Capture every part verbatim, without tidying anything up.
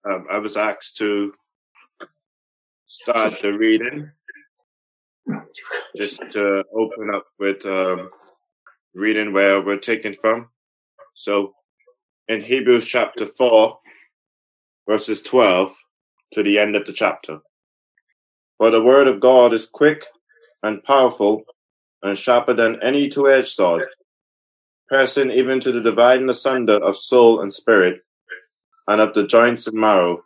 um, I was asked to start the reading, just to open up with um, reading where we're taken from. So in Hebrews chapter four, verses twelve to the end of the chapter. For the word of God is quick and powerful and sharper than any two-edged sword, piercing even to the dividing asunder of soul and spirit, and of the joints and marrow,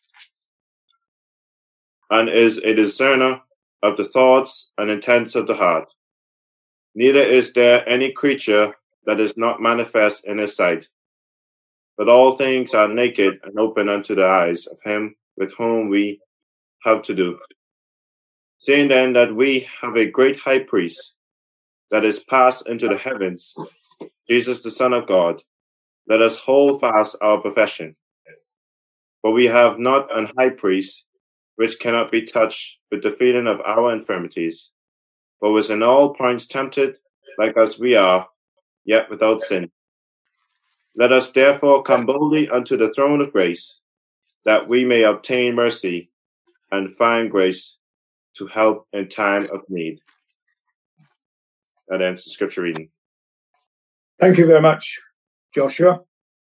and is a discerner of the thoughts and intents of the heart. Neither is there any creature that is not manifest in his sight, but all things are naked and open unto the eyes of him with whom we have to do. Seeing then that we have a great high priest that is passed into the heavens, Jesus the Son of God, let us hold fast our profession. For we have not an high priest which cannot be touched with the feeling of our infirmities, but was in all points tempted like as we are, yet without sin. Let us therefore come boldly unto the throne of grace, that we may obtain mercy and find grace to help in time of need. That ends the scripture reading. Thank you very much, Joshua.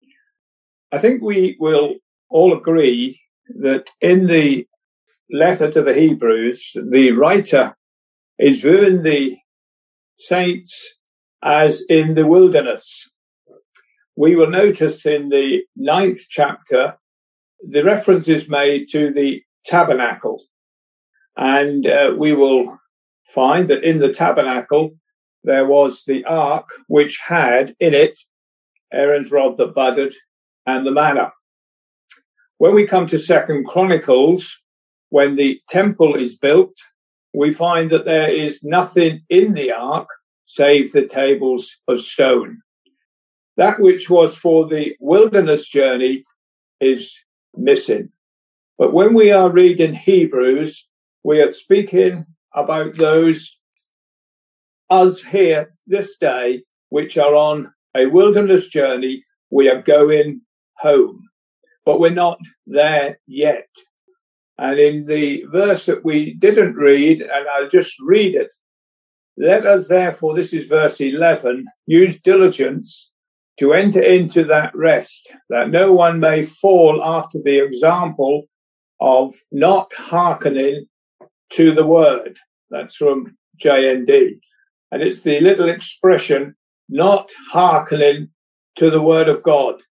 I think we will all agree that in the letter to the Hebrews, the writer is viewing the saints as in the wilderness. We will notice in the ninth chapter, the reference is made to the tabernacle. And uh, we will find that in the tabernacle, there was the ark, which had in it Aaron's rod that budded and the manna. When we come to Second Chronicles, when the temple is built, we find that there is nothing in the ark save the tables of stone. That which was for the wilderness journey is missing. But when we are reading Hebrews, we are speaking about those, us here this day, which are on a wilderness journey. We are going home, but we're not there yet. And in the verse that we didn't read, and I'll just read it, let us therefore, this is verse eleven, use diligence to enter into that rest, that no one may fall after the example of not hearkening to the word. That's from J N D. And it's the little expression, not hearkening to the word of God.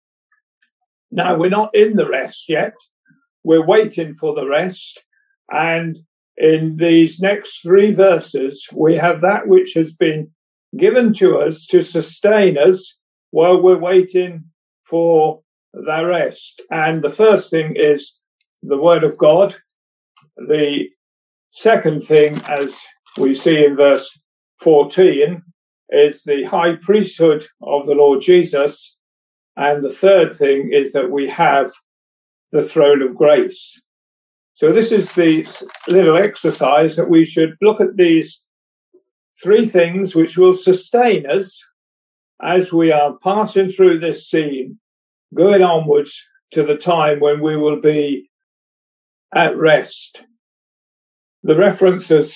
Now, we're not in the rest yet. We're waiting for the rest. And in these next three verses, we have that which has been given to us to sustain us while we're waiting for the rest. And the first thing is the word of God. The second thing, as we see in verse fourteen, is the high priesthood of the Lord Jesus. And the third thing is that we have the throne of grace. So this is the little exercise that we should look at these three things which will sustain us as we are passing through this scene, going onwards to the time when we will be at rest. The references,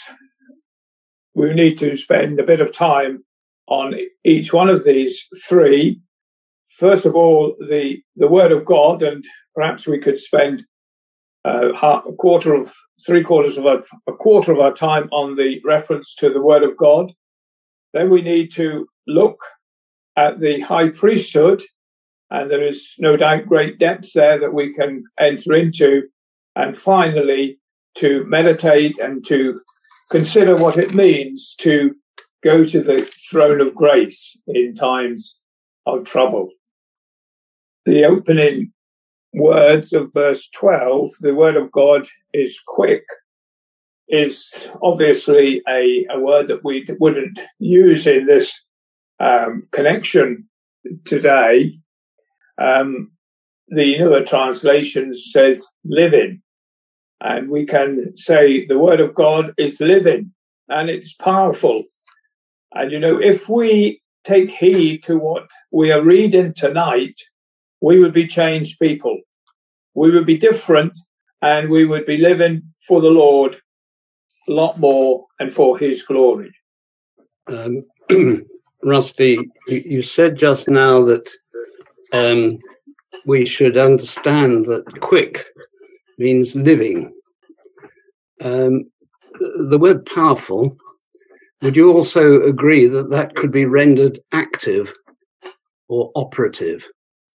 we need to spend a bit of time on each one of these three. First of all, the, the word of God, and perhaps we could spend uh, a quarter of, three quarters of our, a quarter of our time on the reference to the word of God. Then we need to look at the high priesthood, and there is no doubt great depths there that we can enter into. And finally, to meditate and to consider what it means to go to the throne of grace in times of trouble. The opening words of verse twelve, the word of God is quick, is obviously a, a word that we wouldn't use in this um, connection today. Um, the newer translation says living, and we can say the word of God is living and it's powerful. And you know, if we take heed to what we are reading tonight, we would be changed people. we would be different, and we would be living for the Lord a lot more and for his glory. Um, Rusty, you, you said just now that um, we should understand that quick means living. Um, the word powerful, would you also agree that that could be rendered active or operative?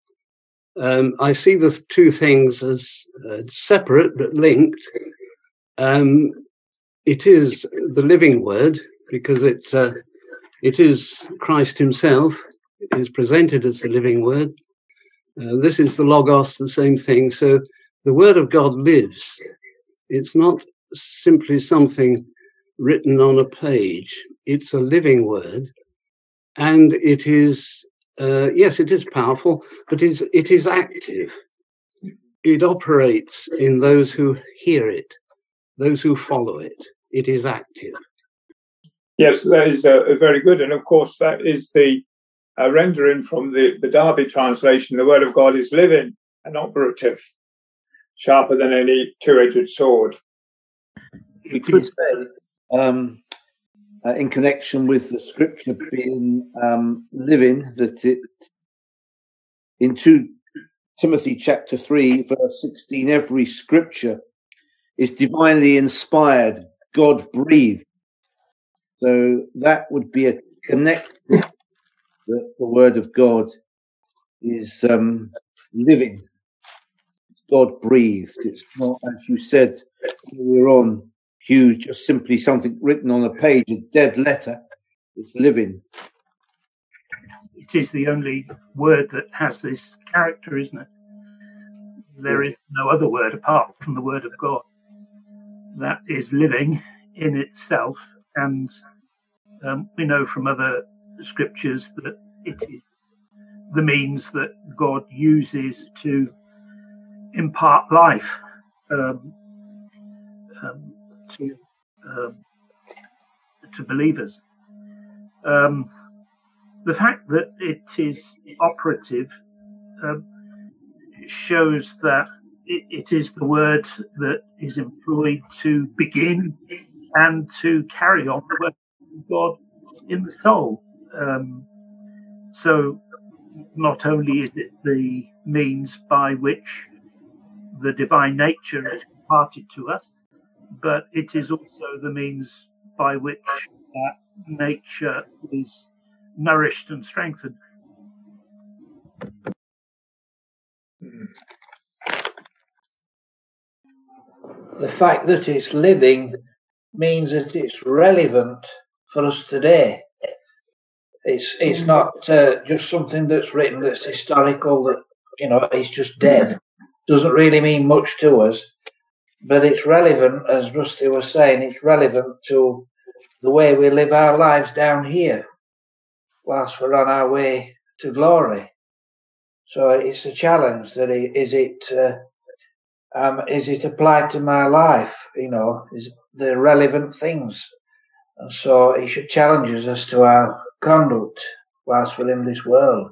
Um, I see the two things as uh, separate but linked. Um, it is the living word because it uh, it is Christ himself. It is presented as the living word. Uh, this is the Logos, the same thing. So the word of God lives. It's not simply something written on a page. It's a living word. And it is, uh, yes, it is powerful, but it is, it is active. It operates in those who hear it, those who follow it. It is active. Yes, that is uh, very good. And of course, that is the uh, rendering from the, the Darby translation. The word of God is living and operative, sharper than any two-edged sword. We could say, um, uh, in connection with the scripture being um, living, that it, in two Timothy chapter three, verse sixteen, every scripture is divinely inspired, God breathed. So that would be a connection that the word of God is um, living. It's God breathed. It's not, as you said earlier on, Hugh, just simply something written on a page, a dead letter. It's living. It is the only word that has this character, isn't it? There is no other word apart from the word of God that is living in itself, and um, we know from other scriptures that it is the means that God uses to impart life um, um, to um, to believers. Um, the fact that it is operative um, shows that it, it is the word that is employed to begin and to carry on the work of God in the soul. Um, so not only is it the means by which the divine nature is imparted to us, but it is also the means by which that nature is nourished and strengthened. The fact that it's living means that it's relevant for us today. It's it's not uh, just something that's written that's historical, that, you know, it's just dead. Doesn't really mean much to us, but it's relevant, as Rusty was saying, it's relevant to the way we live our lives down here whilst we're on our way to glory. So it's a challenge that it, is it uh, um, is it applied to my life? You know, is the relevant things, and so it should challenge us as to our conduct whilst we're in this world.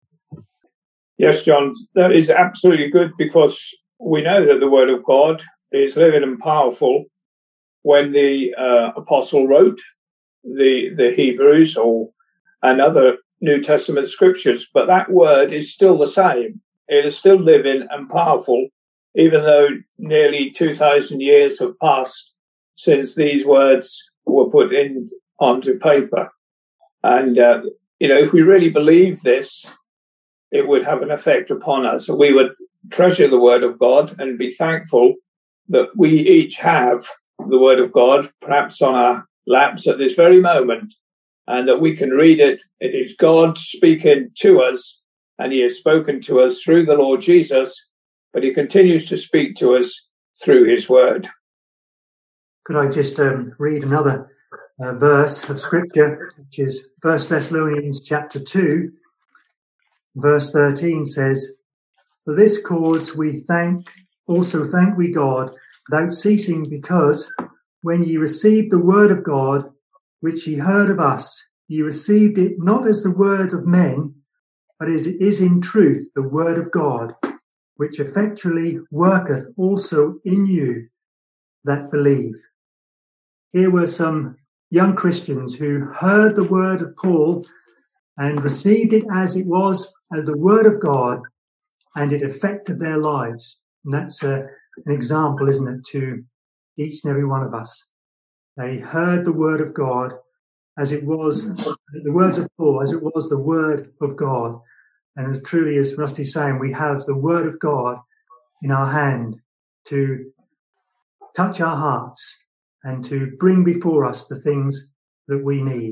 Yes, John, that is absolutely good, because we know that the word of God is living and powerful. When the uh, apostle wrote the the Hebrews or and other New Testament scriptures, but that word is still the same. It is still living and powerful, even though nearly two thousand years have passed since these words were put in onto paper. And, uh, you know, if we really believe this, it would have an effect upon us. We would treasure the word of God and be thankful that we each have the word of God, perhaps on our laps at this very moment, and that we can read it. It is God speaking to us, and he has spoken to us through the Lord Jesus, but he continues to speak to us through his word. Could I just um, read another uh, verse of scripture, which is First Thessalonians chapter two, verse thirteen says, "For this cause we thank, also thank we God, without ceasing, because when ye received the word of God, which ye heard of us, ye received it not as the word of men, but it is in truth the word of God, which effectually worketh also in you that believe. Here were some young Christians who heard the word of Paul and received it as it was, as the word of God, and it affected their lives. And that's a, an example, isn't it, to each and every one of us. They heard the word of God as it was, the words of Paul, as it was the word of God. And as truly as Rusty's saying, we have the word of God in our hand to touch our hearts and to bring before us the things that we need.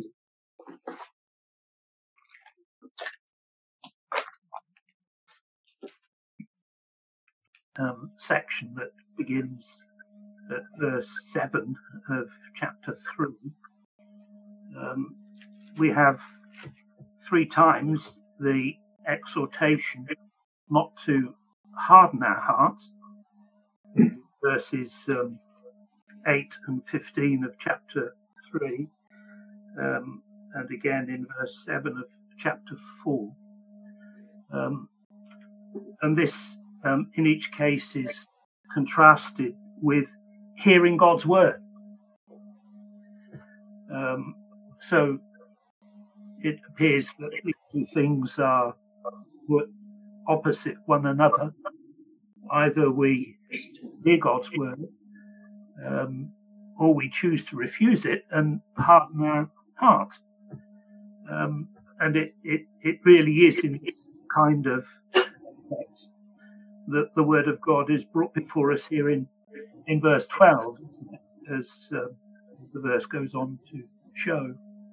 Um, section that begins at verse seven of chapter three. Um, we have three times the exhortation not to harden our hearts, verses um, eight and fifteen of chapter three, um, and again in verse seven of chapter four. Um, and this, um, in each case, is contrasted with hearing God's word. Um, so it appears that these two things are opposite one another. Either we hear God's word, um, or we choose to refuse it and harden our hearts. Um, and it, it, it really is in this kind of text that the word of God is brought before us here in, in verse twelve, isn't it? As, uh, as the verse goes on to show.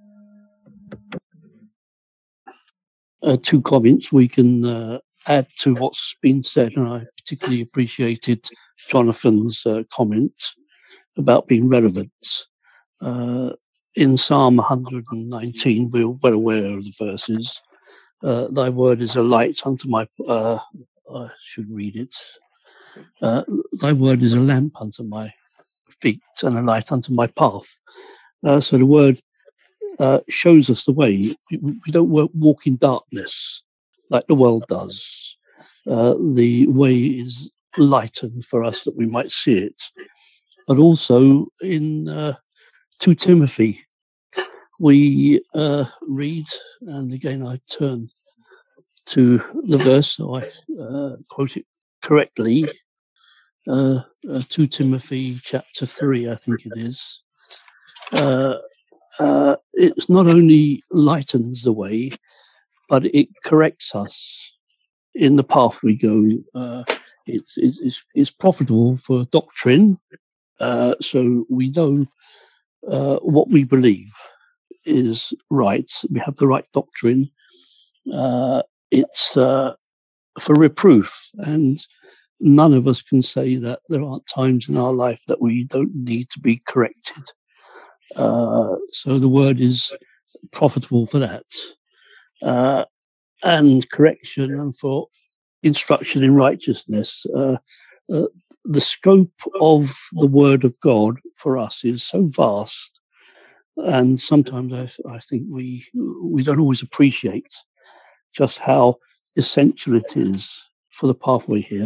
Uh, two comments we can uh, add to what's been said, and I particularly appreciated Jonathan's uh, comments about being relevant. Uh, in Psalm one nineteen, we're well aware of the verses. Uh, Thy word is a light unto my, uh, I should read it. Uh, Thy word is a lamp unto my feet and a light unto my path. Uh, so the word uh, shows us the way. We, we don't walk in darkness like the world does. Uh, the way is lightened for us that we might see it. But also in uh, Second Timothy, we uh, read, and again I turn to the verse so I uh, quote it correctly. Uh, uh, Second Timothy chapter three, I think it is. Uh, uh, it's not only lightens the way, but it corrects us in the path we go. Uh, it's, it's, it's profitable for doctrine, uh, so we know uh, what we believe is right. We have the right doctrine. Uh, it's uh, for reproof, and none of us can say that there aren't times in our life that we don't need to be corrected. Uh, so the word is profitable for that, uh, and correction, and for instruction in righteousness. Uh, uh, the scope of the word of God for us is so vast, and sometimes I, I think we we don't always appreciate just how essential it is for the pathway here.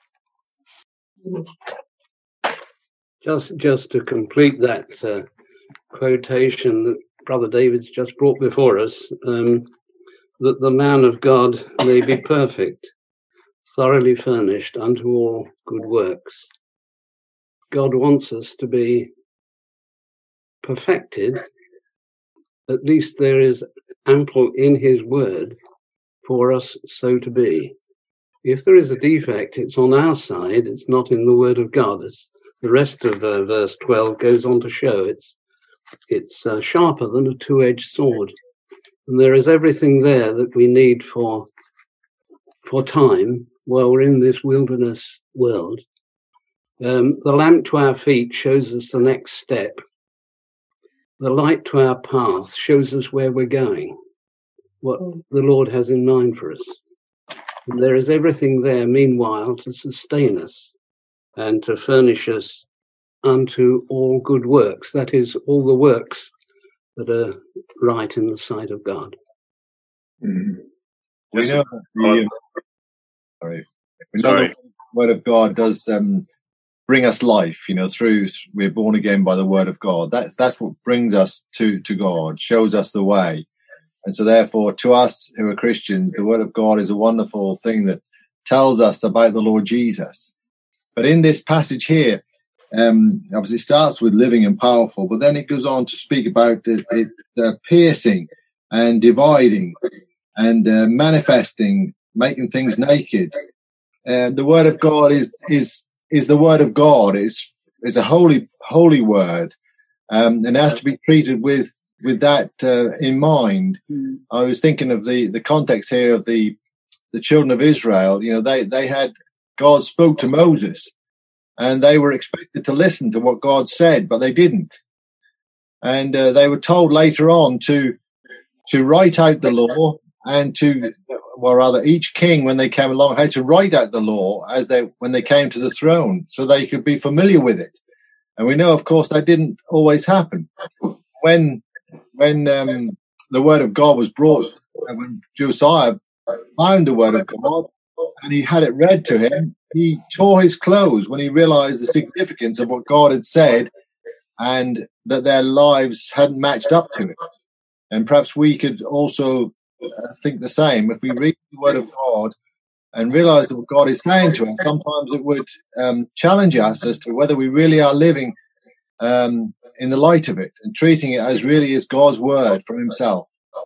Just, just to complete that uh, quotation that Brother David's just brought before us, um, that the man of God may be perfect, thoroughly furnished unto all good works. God wants us to be perfected. At least there is ample in his word for us so to be. If there is a defect, it's on our side, it's not in the word of God. As the rest of uh, verse twelve goes on to show, it's it's uh, sharper than a two-edged sword. And there is everything there that we need for for time while we're in this wilderness world. Um, the lamp to our feet shows us the next step. The light to our path shows us where we're going, what the Lord has in mind for us. And there is everything there, meanwhile, to sustain us and to furnish us unto all good works. That is, all the works that are right in the sight of God. Mm. We know The, sorry. We know the word of God does um, bring us life, you know, through, we're born again by the word of God. That's, that's what brings us to, to God, shows us the way. And so therefore, to us who are Christians, the word of God is a wonderful thing that tells us about the Lord Jesus. But in this passage here, um, obviously it starts with living and powerful, but then it goes on to speak about it, it uh, piercing and dividing and uh, manifesting, making things naked. And the word of God is is is the word of God. It's is a holy holy word, um, and has to be treated with with that uh, in mind. Mm. I was thinking of the the context here of the the children of Israel. You know, they they had God spoke to Moses, and they were expected to listen to what God said, but they didn't. And uh, they were told later on to to write out the law and to, well, rather, each king when they came along had to write out the law as they when they came to the throne, so they could be familiar with it. And we know, of course, that didn't always happen. When when um, the word of God was brought, and when Josiah found the word of God and he had it read to him, he tore his clothes when he realized the significance of what God had said and that their lives hadn't matched up to it. And perhaps we could also uh, think the same. If we read the word of God and realize that what God is saying to us, sometimes it would um, challenge us as to whether we really are living um, in the light of it and treating it as really as God's word from himself.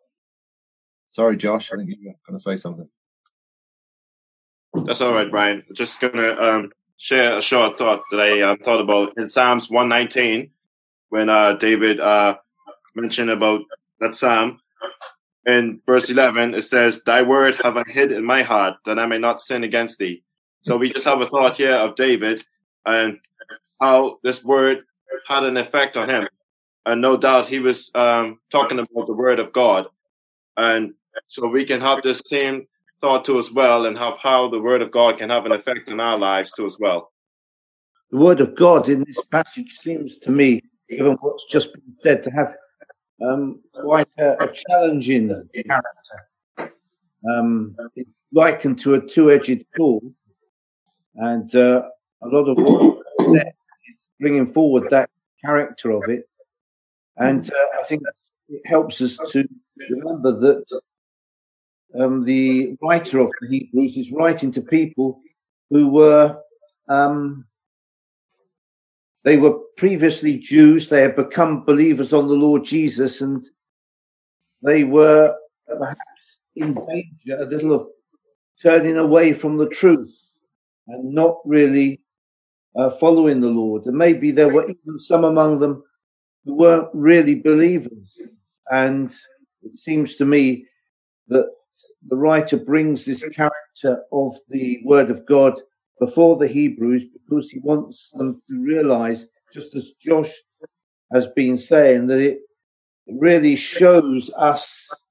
Sorry, Josh, I think you were going to say something. That's all right, Brian. Just going to um, share a short thought that I uh, thought about in Psalms one nineteen, when uh, David uh, mentioned about that psalm. In verse eleven, it says, "Thy word have I hid in my heart, that I may not sin against thee." So we just have a thought here of David and how this word had an effect on him. And no doubt he was um, talking about the word of God. And so we can have this same thought too as well, and have how the word of God can have an effect on our lives too as well. The word of God in this passage seems to me, given what's just been said, to have um, quite a, a challenging character. Um, it's likened to a two-edged sword, and uh, a lot of what is bringing forward that character of it. And uh, I think it helps us to remember that Um, the writer of the Hebrews is writing to people who were, um, they were previously Jews. They had become believers on the Lord Jesus, and they were perhaps in danger a little of turning away from the truth and not really uh, following the Lord. And maybe there were even some among them who weren't really believers. And it seems to me that the writer brings this character of the word of God before the Hebrews because he wants them to realize, just as Josh has been saying, that it really shows us,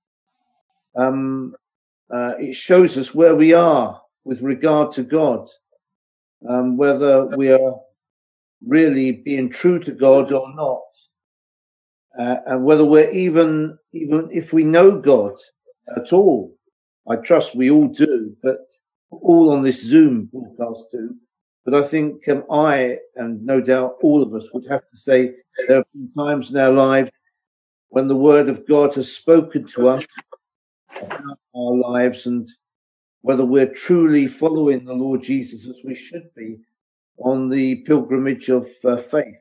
um, uh, it shows us where we are with regard to God, um, whether we are really being true to God or not, uh, and whether we're even, even if we know God at all. I trust we all do, but all on this Zoom broadcast do. But I think um, I, and no doubt all of us, would have to say there have been times in our lives when the word of God has spoken to us about our lives and whether we're truly following the Lord Jesus as we should be on the pilgrimage of uh, faith.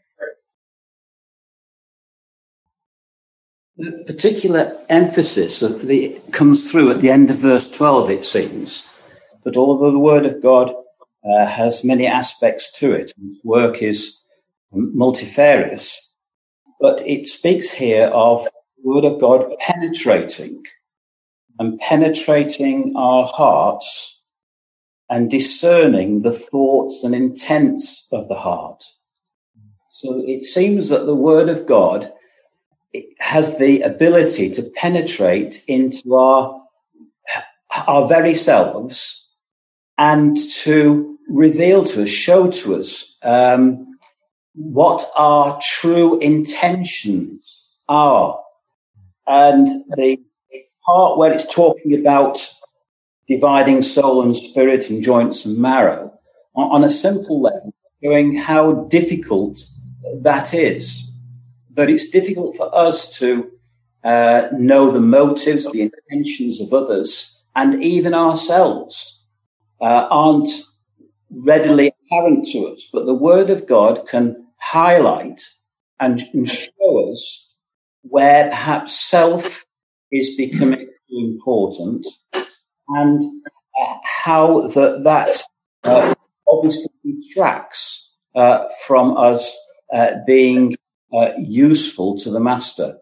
The particular emphasis of the, comes through at the end of verse twelve, it seems, that although the word of God uh, has many aspects to it, and work is multifarious, but it speaks here of the word of God penetrating and penetrating our hearts and discerning the thoughts and intents of the heart. So it seems that the word of God, it has the ability to penetrate into our our very selves and to reveal to us, show to us um, what our true intentions are. And the part where it's talking about dividing soul and spirit and joints and marrow, on, on a simple level, showing how difficult that is. But it's difficult for us to uh, know the motives, the intentions of others, and even ourselves uh, aren't readily apparent to us. But the Word of God can highlight and, and show us where perhaps self is becoming too important, and uh, how that, that uh, obviously detracts uh, from us uh, being uh, useful to the Master.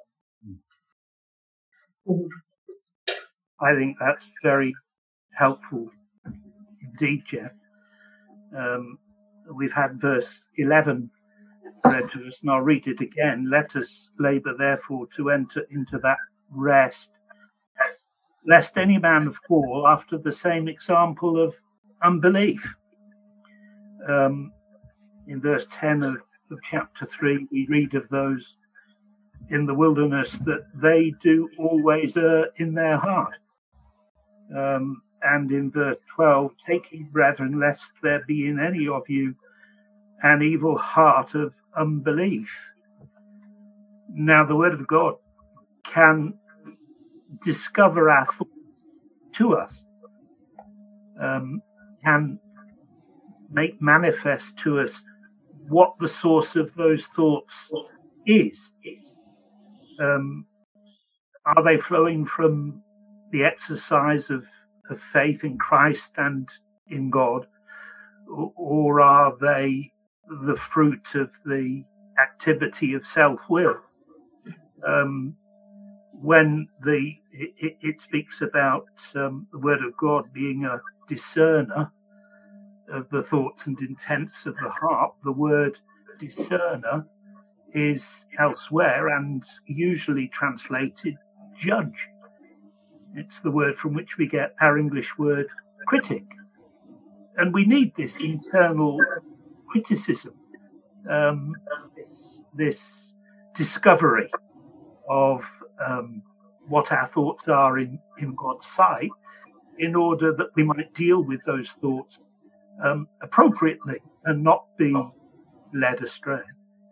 I think that's very helpful indeed, Jeff. Um, we've had verse eleven read to us, and I'll read it again. Let us labour, therefore, to enter into that rest, lest any man fall after the same example of unbelief. Um, in verse ten of, of chapter three, we read of those in the wilderness that they do always err in their heart. Um, and in verse twelve, take heed, brethren, lest there be in any of you an evil heart of unbelief. Now, the Word of God can discover our thoughts to us, um, can make manifest to us what the source of those thoughts is. Um, are they flowing from the exercise of, of faith in Christ and in God, or, or are they the fruit of the activity of self-will? Um, when the it, it speaks about um, the Word of God being a discerner of the thoughts and intents of the heart, the word discerner is elsewhere and usually translated judge. It's the word from which we get our English word critic. And we need this internal criticism, um, this, this discovery of um, what our thoughts are in, in God's sight, in order that we might deal with those thoughts um, appropriately and not be led astray.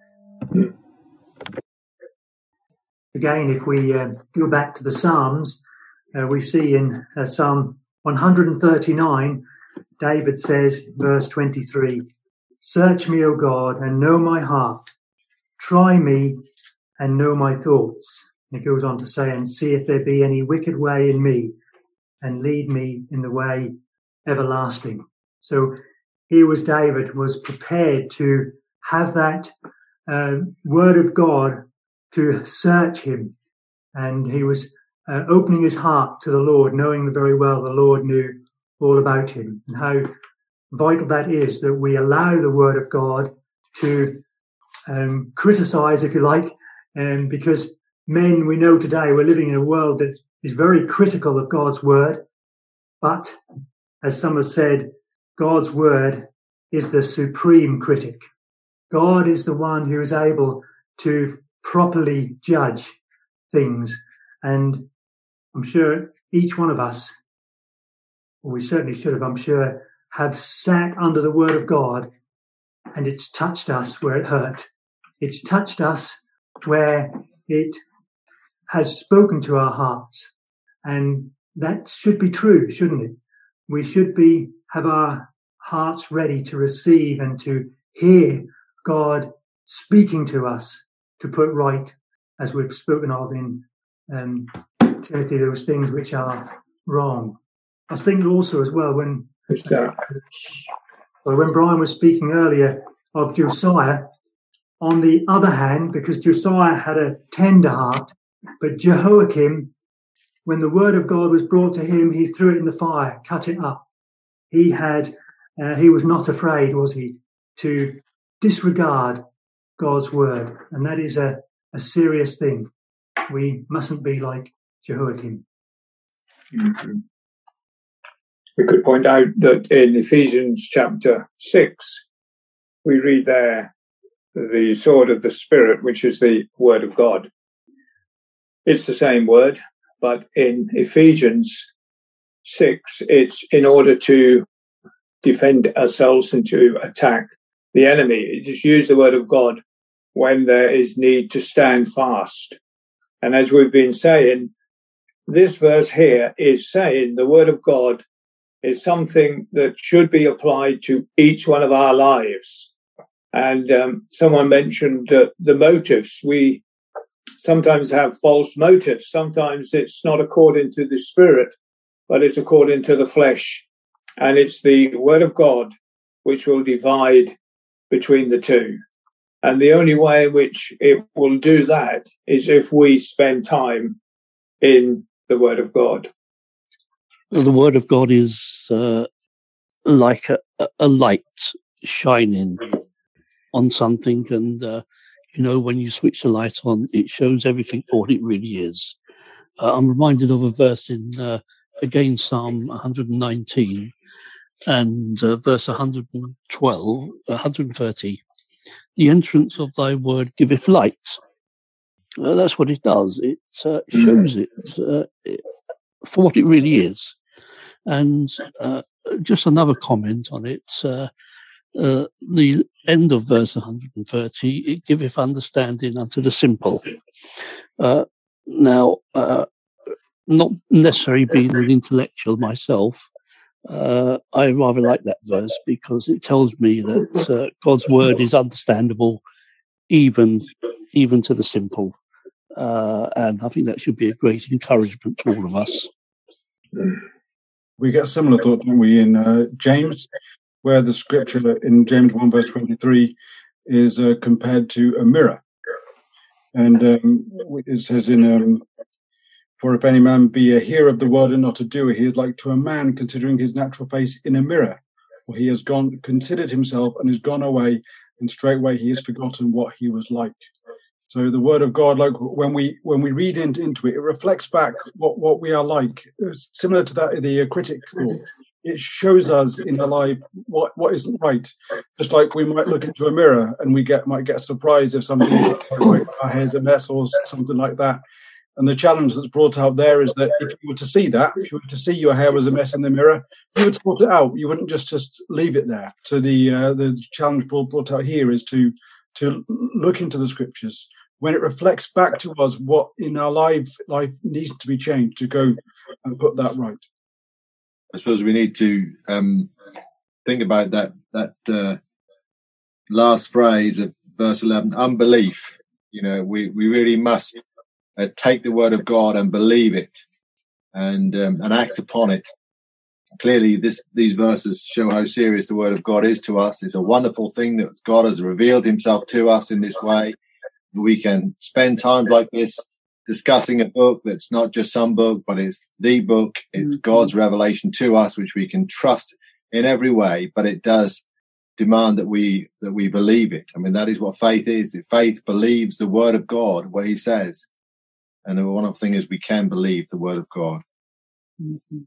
Again, if we uh, go back to the Psalms, uh, we see in uh, Psalm one thirty-nine, David says, verse twenty-three, "Search me, O God, and know my heart. Try me and know my thoughts." And it goes on to say, "And see if there be any wicked way in me, and lead me in the way everlasting." So here was David, was prepared to have that uh, word of God to search him. And he was uh, opening his heart to the Lord, knowing very well the Lord knew all about him, and how vital that is, that we allow the word of God to um, criticize, if you like, um, because men, we know today, we're living in a world that is very critical of God's word. But as some have said, God's word is the supreme critic. God is the one who is able to properly judge things. And I'm sure each one of us, or we certainly should have, I'm sure, have sat under the word of God, and it's touched us where it hurt. It's touched us where it has spoken to our hearts. And that should be true, shouldn't it? We should be have our hearts ready to receive and to hear God speaking to us to put right, as we've spoken of in um, Timothy, those things which are wrong. I was thinking also as well when well, when Brian was speaking earlier of Josiah, on the other hand, because Josiah had a tender heart, but Jehoiakim, when the word of God was brought to him, he threw it in the fire, cut it up. He had, uh, he was not afraid, was he, to disregard God's word. And that is a, a serious thing. We mustn't be like Jehoiakim. Mm-hmm. We could point out that in Ephesians chapter six, we read there the sword of the Spirit, which is the word of God. It's the same word, but in Ephesians six, it's in order to defend ourselves and to attack the enemy. It just use the word of God when there is need to stand fast. And as we've been saying, this verse here is saying the word of God is something that should be applied to each one of our lives. And um, someone mentioned uh, the motives. We sometimes have false motives. Sometimes it's not according to the Spirit, but it's according to the flesh. And it's the word of God which will divide between the two. And the only way in which it will do that is if we spend time in the word of God. Well, the word of God is uh, like a, a light shining on something. And, uh, you know, when you switch the light on, it shows everything for what it really is. Uh, I'm reminded of a verse in, uh, again, Psalm one nineteen and uh, verse one twelve, one thirty. The entrance of thy word giveth light. Uh, that's what it does. It uh, shows it, uh, it for what it really is. And uh, just another comment on it. Uh, uh, the end of verse one thirty, it giveth understanding unto the simple. Uh, now, uh, not necessarily being an intellectual myself, uh, I rather like that verse because it tells me that uh, God's word is understandable even even to the simple. Uh, and I think that should be a great encouragement to all of us. We get similar thoughts, don't we, in uh, James, where the scripture in James one verse twenty-three is uh, compared to a mirror. And um, it says in, um, for if any man be a hearer of the word and not a doer, he is like to a man considering his natural face in a mirror. For he has gone, considered himself and is gone away, and straightway he has forgotten what he was like. So the word of God, like when we when we read into, into it, it reflects back what, what we are like. It's similar to that the uh, critic thought. It shows us in our life what, what isn't right. Just like we might look into a mirror and we get might get surprised if somebody like our hair's a mess or something like that. And the challenge that's brought out there is that if you were to see that, if you were to see your hair was a mess in the mirror, you would sort it out. You wouldn't just, just leave it there. So the uh, the challenge brought, brought out here is to to look into the scriptures. When it reflects back to us what in our life life needs to be changed, to go and put that right. I suppose we need to um, think about that that uh, last phrase of verse eleven, unbelief. You know, we, we really must uh, take the word of God and believe it and um, and act upon it. Clearly, this these verses show how serious the word of God is to us. It's a wonderful thing that God has revealed himself to us in this way. We can spend time like this discussing a book that's not just some book, but it's the book. It's mm-hmm. God's revelation to us, which we can trust in every way. But it does demand that we that we believe it. I mean, that is what faith is. If faith believes the word of God, what he says. And the one thing is we can believe the word of God. Mm-hmm.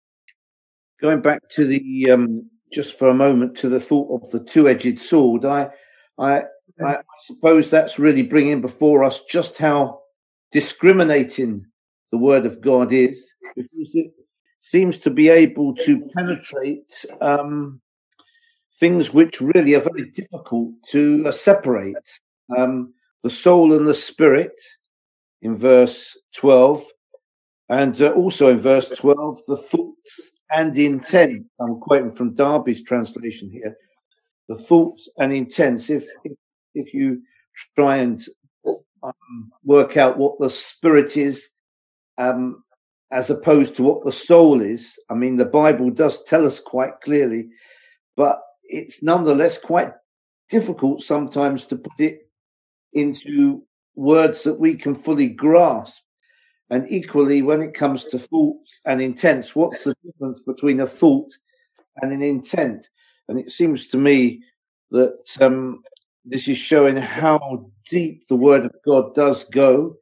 Going back to the, um, just for a moment, to the thought of the two-edged sword, I, I, I suppose that's really bringing before us just how discriminating the word of God is, because it seems to be able to penetrate um, things which really are very difficult to uh, separate. Um, the soul and the spirit in verse twelve, and uh, also in verse twelve, the thoughts and intent. I'm quoting from Darby's translation here. The thoughts and intents. If if, if you try and um, work out what the spirit is, um, as opposed to what the soul is, I mean, the Bible does tell us quite clearly, but it's nonetheless quite difficult sometimes to put it into words that we can fully grasp. And equally, when it comes to thoughts and intents, what's the difference between a thought and an intent? And it seems to me that um, this is showing how deep the Word of God does go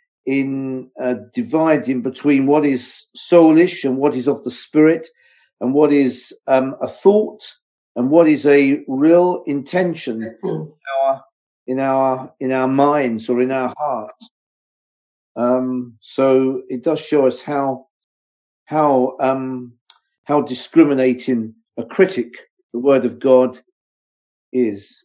in uh, dividing between what is soulish and what is of the Spirit, and what is um, a thought and what is a real intention in our in our in our minds or in our hearts. Um, so it does show us how how um, how discriminating a critic the Word of God is.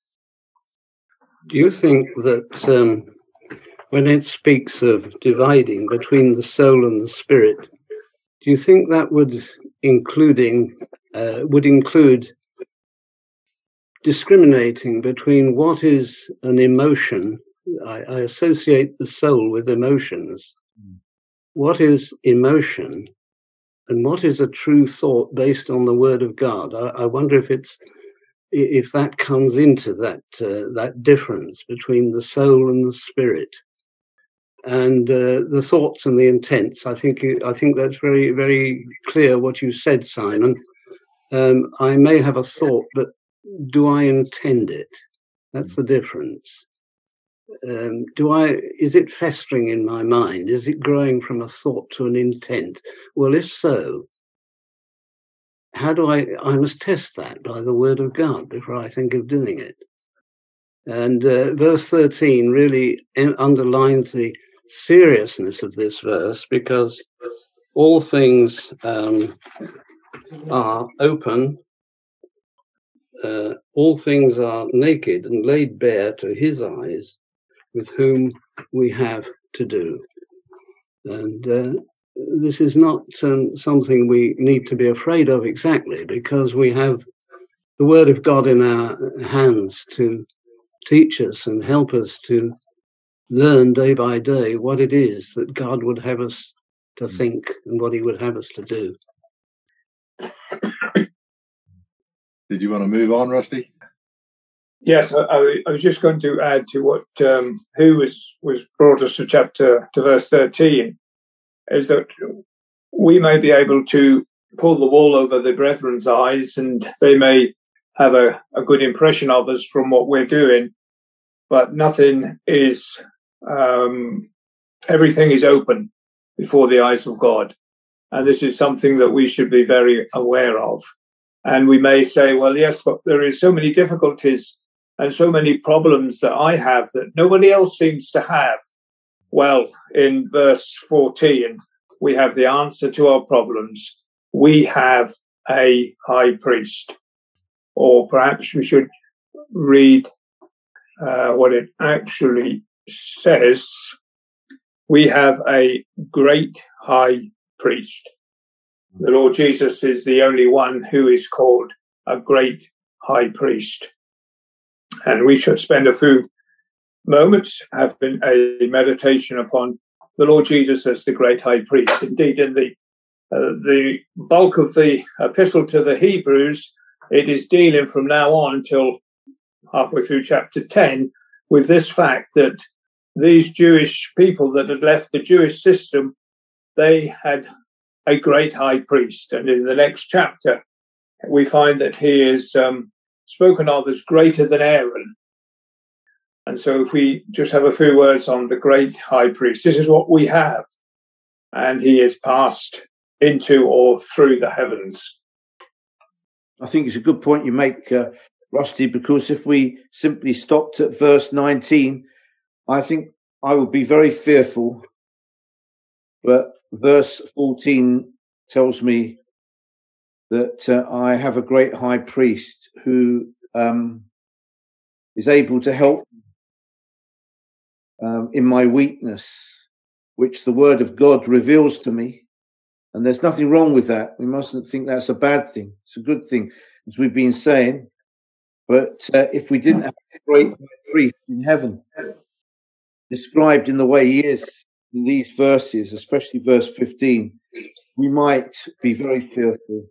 Do you think that um, when it speaks of dividing between the soul and the spirit, do you think that would including uh, would include discriminating between what is an emotion? I, I associate the soul with emotions. Mm. What is emotion, and what is a true thought based on the Word of God? I, I wonder if it's if that comes into that uh, that difference between the soul and the spirit, and uh, the thoughts and the intents. I think I think that's very very clear what you said, Simon. Um, I may have a thought, but do I intend it? That's the difference. Um, do I? Is it festering in my mind? Is it growing from a thought to an intent? Well, if so, how do I? I must test that by the Word of God before I think of doing it. And uh, verse thirteen really underlines the seriousness of this verse, because all things um, are open. Uh, all things are naked and laid bare to his eyes, with whom we have to do. And uh, this is not um, something we need to be afraid of exactly, because we have the Word of God in our hands to teach us and help us to learn day by day what it is that God would have us to think and what he would have us to do. Did you want to move on, Rusty? Yes, I, I was just going to add to what um, who was, was brought us to chapter, to verse thirteen, is that we may be able to pull the wool over the brethren's eyes, and they may have a, a good impression of us from what we're doing, but nothing is, um, everything is open before the eyes of God. And this is something that we should be very aware of. And we may say, well, yes, but there is so many difficulties and so many problems that I have that nobody else seems to have. Well, in verse fourteen, we have the answer to our problems. We have a high priest. Or perhaps we should read uh, what it actually says. We have a great high priest. The Lord Jesus is the only one who is called a great high priest. And we should spend a few moments having a meditation upon the Lord Jesus as the great high priest. Indeed, in the uh, the bulk of the epistle to the Hebrews, it is dealing from now on until halfway through chapter ten with this fact that these Jewish people that had left the Jewish system, they had a great high priest. And in the next chapter, we find that he is um, spoken of as greater than Aaron. And so if we just have a few words on the great high priest, this is what we have. And he is passed into or through the heavens. I think it's a good point you make, uh, Rusty, because if we simply stopped at verse nineteen, I think I would be very fearful. But verse fourteen tells me that uh, I have a great high priest who um, is able to help um, in my weakness, which the Word of God reveals to me. And there's nothing wrong with that. We mustn't think that's a bad thing. It's a good thing, as we've been saying. But uh, if we didn't have a great high priest in heaven, described in the way he is in these verses, especially verse fifteen, we might be very fearful.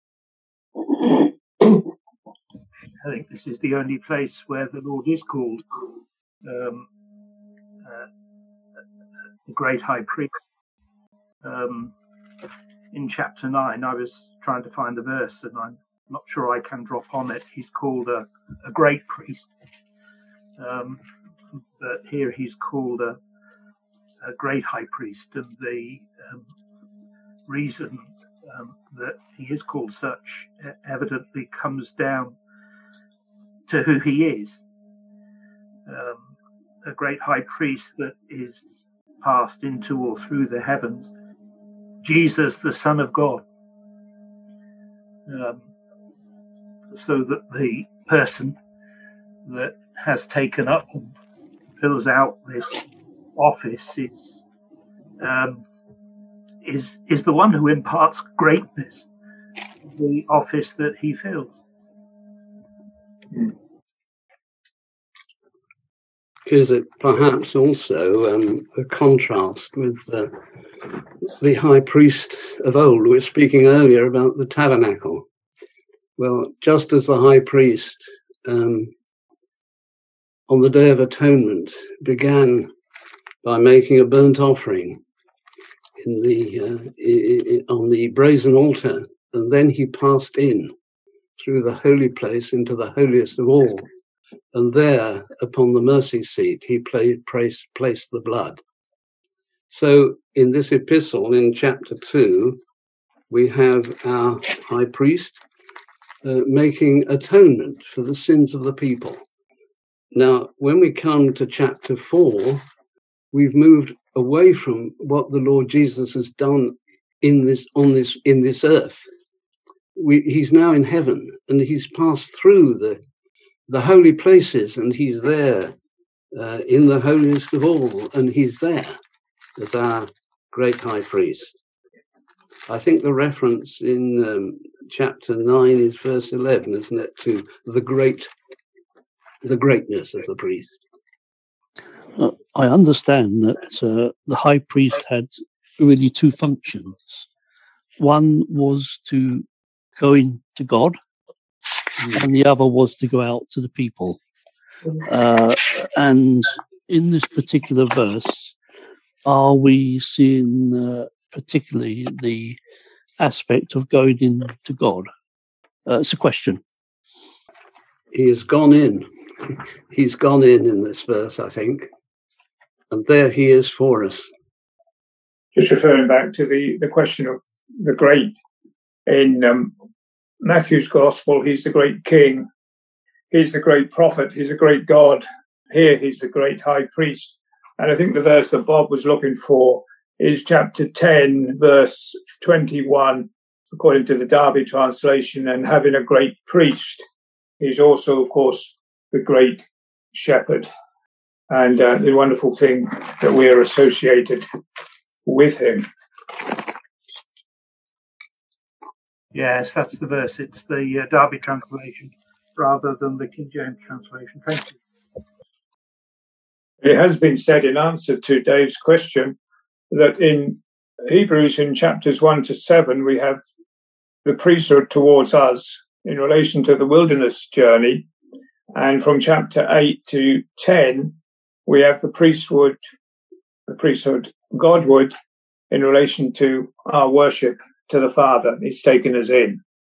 I think this is the only place where the Lord is called um, uh, the great high priest. Um, in chapter nine, I was trying to find the verse, and I'm not sure I can drop on it. He's called a, a great priest, um, but here he's called a, a great high priest, and the um, reason um, that he is called such evidently comes down to who he is. Um, a great high priest that is passed into or through the heavens, Jesus, the Son of God, um, so that the person that has taken up and fills out this office is um, is is the one who imparts greatness to the office that he fills. Is it perhaps also um, a contrast with uh, the high priest of old? We were speaking earlier about the tabernacle. Well, just as the high priest um, on the Day of Atonement began by making a burnt offering in the uh, I- I- on the brazen altar, and then he passed in through the holy place into the holiest of all, and there upon the mercy seat he played, placed, placed the blood. So in this epistle, in chapter two, we have our high priest uh, making atonement for the sins of the people. Now, when we come to chapter four, we've moved away from what the Lord Jesus has done in this on this in this earth. We, he's now in heaven, and he's passed through the the holy places, and he's there uh, in the holiest of all, and he's there as our great high priest. I think the reference in um, chapter nine is verse eleven, isn't it, to the great, the greatness of the priest. Uh, I understand that uh, the high priest had really two functions. One was to go in to God, and the other was to go out to the people. Uh, and in this particular verse, are we seeing uh, particularly the aspect of going in to God? Uh, it's a question. He has gone in. He's gone in in this verse, I think. And there he is for us. Just referring back to the, the question of the great. In um, Matthew's Gospel, he's the great king. He's the great prophet. He's a great God. Here, he's the great high priest. And I think the verse that Bob was looking for is chapter ten, verse twenty-one, according to the Darby translation, and having a great priest. He's also, of course, the great shepherd. And uh, the wonderful thing that we are associated with him. Yes, that's the verse. It's the uh, Darby translation rather than the King James translation. Thank you. It has been said in answer to Dave's question that in Hebrews, in chapters one to seven, we have the priesthood towards us in relation to the wilderness journey. And from chapter eight to ten, we have the priesthood, the priesthood Godward in relation to our worship to the Father. He's taken us in.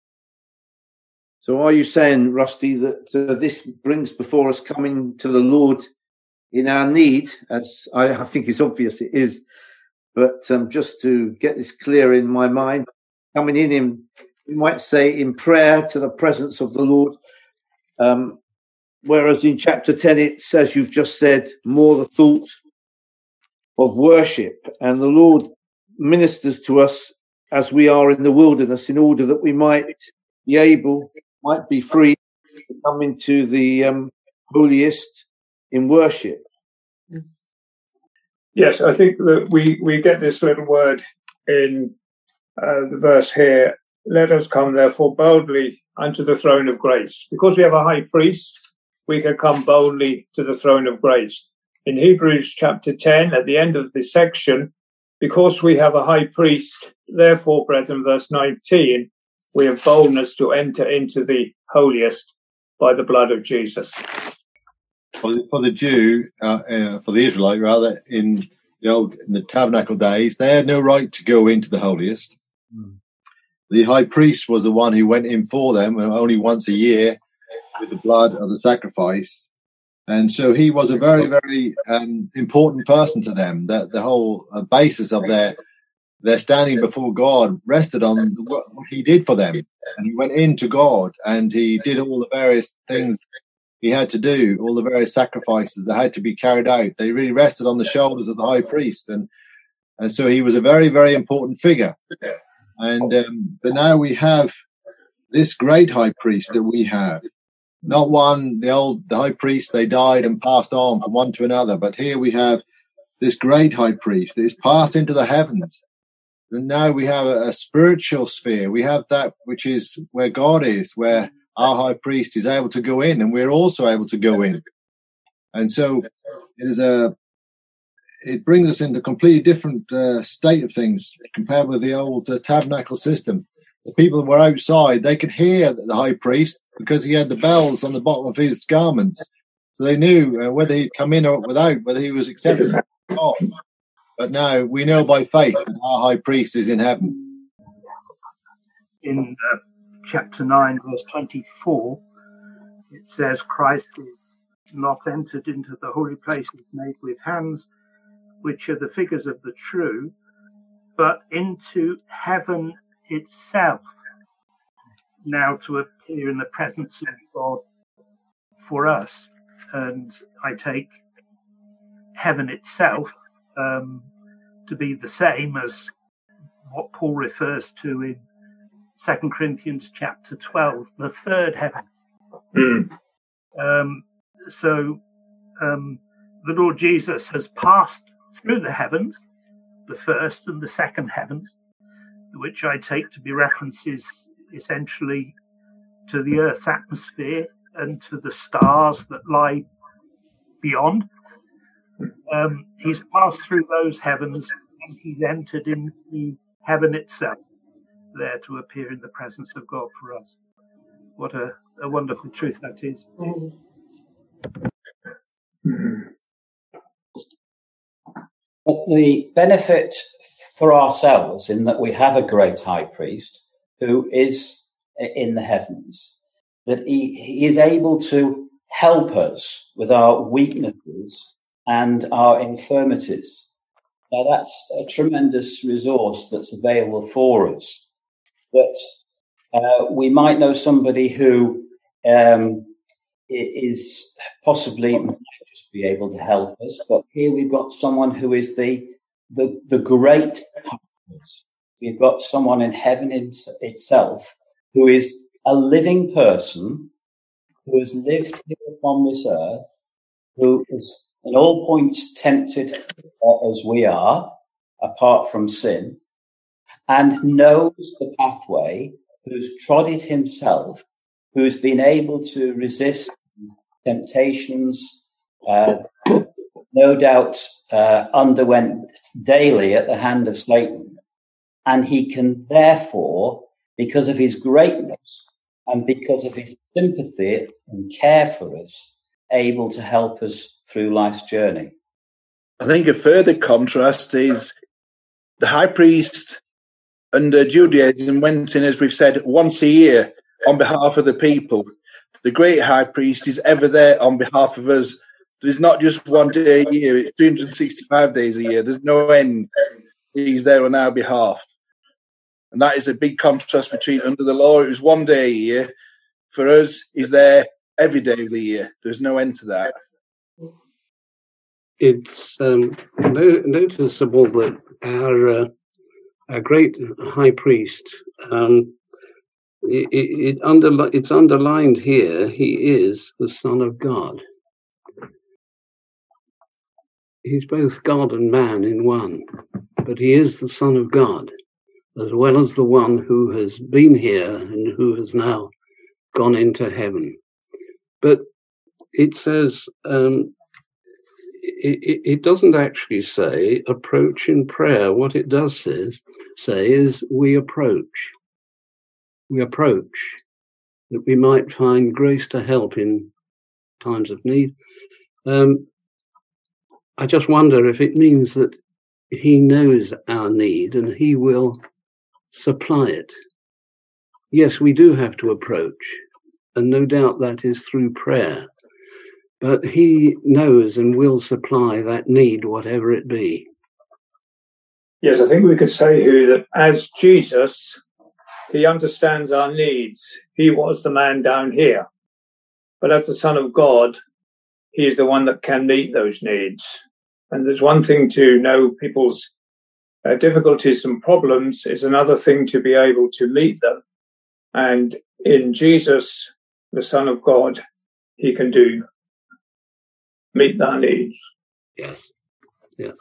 So are you saying, Rusty, that uh, this brings before us coming to the Lord in our need, as I, I think it's obvious it is, but um, just to get this clear in my mind, coming in, in, you might say, in prayer to the presence of the Lord, um, whereas in chapter ten, it's, as you've just said, more the thought of worship, and the Lord ministers to us as we are in the wilderness in order that we might be able, might be free to come into the um, holiest in worship. Yes, I think that we, we get this little word in uh, the verse here. Let us come therefore boldly unto the throne of grace. Because we have a high priest, we can come boldly to the throne of grace. In Hebrews chapter ten, at the end of this section, because we have a high priest, therefore, brethren, verse nineteen, we have boldness to enter into the holiest by the blood of Jesus. For the, for the Jew, uh, uh, for the Israelite, rather, in the old in the tabernacle days, they had no right to go into the holiest. Mm. The high priest was the one who went in for them, only once a year, with the blood of the sacrifice. And so he was a very, very um, important person to them. That the whole uh, basis of their their standing before God rested on what he did for them. And he went into God, and he did all the various things he had to do, all the various sacrifices that had to be carried out. They really rested on the shoulders of the high priest. And And so he was a very, very important figure. And um, but now we have this great high priest that we have. Not one, the old the high priest, they died and passed on from one to another. But here we have this great high priest that is passed into the heavens. And now we have a, a spiritual sphere. We have that which is where God is, where our high priest is able to go in, and we're also able to go in. And so it is a, it brings us into a completely different uh, state of things compared with the old uh, tabernacle system. The people that were outside, they could hear the high priest because he had the bells on the bottom of his garments. So they knew uh, whether he'd come in or without, whether he was accepted or not. But now we know by faith that our high priest is in heaven. In uh, chapter nine, verse twenty-four, it says, Christ is not entered into the holy places made with hands, which are the figures of the true, but into heaven itself, now to appear in the presence of God for us. And I take heaven itself um, to be the same as what Paul refers to in Second Corinthians chapter twelve, the third heaven. Mm. Um, so um, the Lord Jesus has passed through the heavens, the first and the second heavens, which I take to be references essentially to the Earth's atmosphere and to the stars that lie beyond. Um, he's passed through those heavens and he's entered into heaven itself, there to appear in the presence of God for us. What a, a wonderful truth that is. But the benefit for ourselves in that we have a great high priest who is in the heavens, that he, he is able to help us with our weaknesses and our infirmities. Now that's a tremendous resource that's available for us. But uh, we might know somebody who um, is possibly might just be able to help us, but here we've got someone who is the the, the great high priest. We've got someone in heaven in, itself who is a living person, who has lived here upon this earth, who is in all points tempted uh, as we are, apart from sin, and knows the pathway, who's trod it himself, who's been able to resist temptations, uh, no doubt uh, underwent daily at the hand of Satan. And he can therefore, because of his greatness and because of his sympathy and care for us, able to help us through life's journey. I think a further contrast is the high priest under Judaism went in, as we've said, once a year on behalf of the people. The great high priest is ever there on behalf of us. There's not just one day a year, it's three hundred sixty-five days a year. There's no end. He's there on our behalf. And that is a big contrast between under the law, it was one day a year. For us, he's there every day of the year. There's no end to that. It's um, no, noticeable that our uh, our great high priest, um, it, it, it underli- it's underlined here, he is the Son of God. He's both God and man in one, but he is the Son of God, as well as the one who has been here and who has now gone into heaven. But it says, um, it, it doesn't actually say approach in prayer. What it does says, say is we approach. We approach, that we might find grace to help in times of need. Um, I just wonder if it means that he knows our need and he will supply it. Yes, we do have to approach, and no doubt that is through prayer. But he knows and will supply that need, whatever it be. Yes, I think we could say here that as Jesus, he understands our needs. He was the man down here. But as the Son of God, he is the one that can meet those needs. And there's one thing to know people's uh, difficulties and problems. It's another thing to be able to meet them. And in Jesus, the Son of God, he can do, meet their needs. Yes, yes.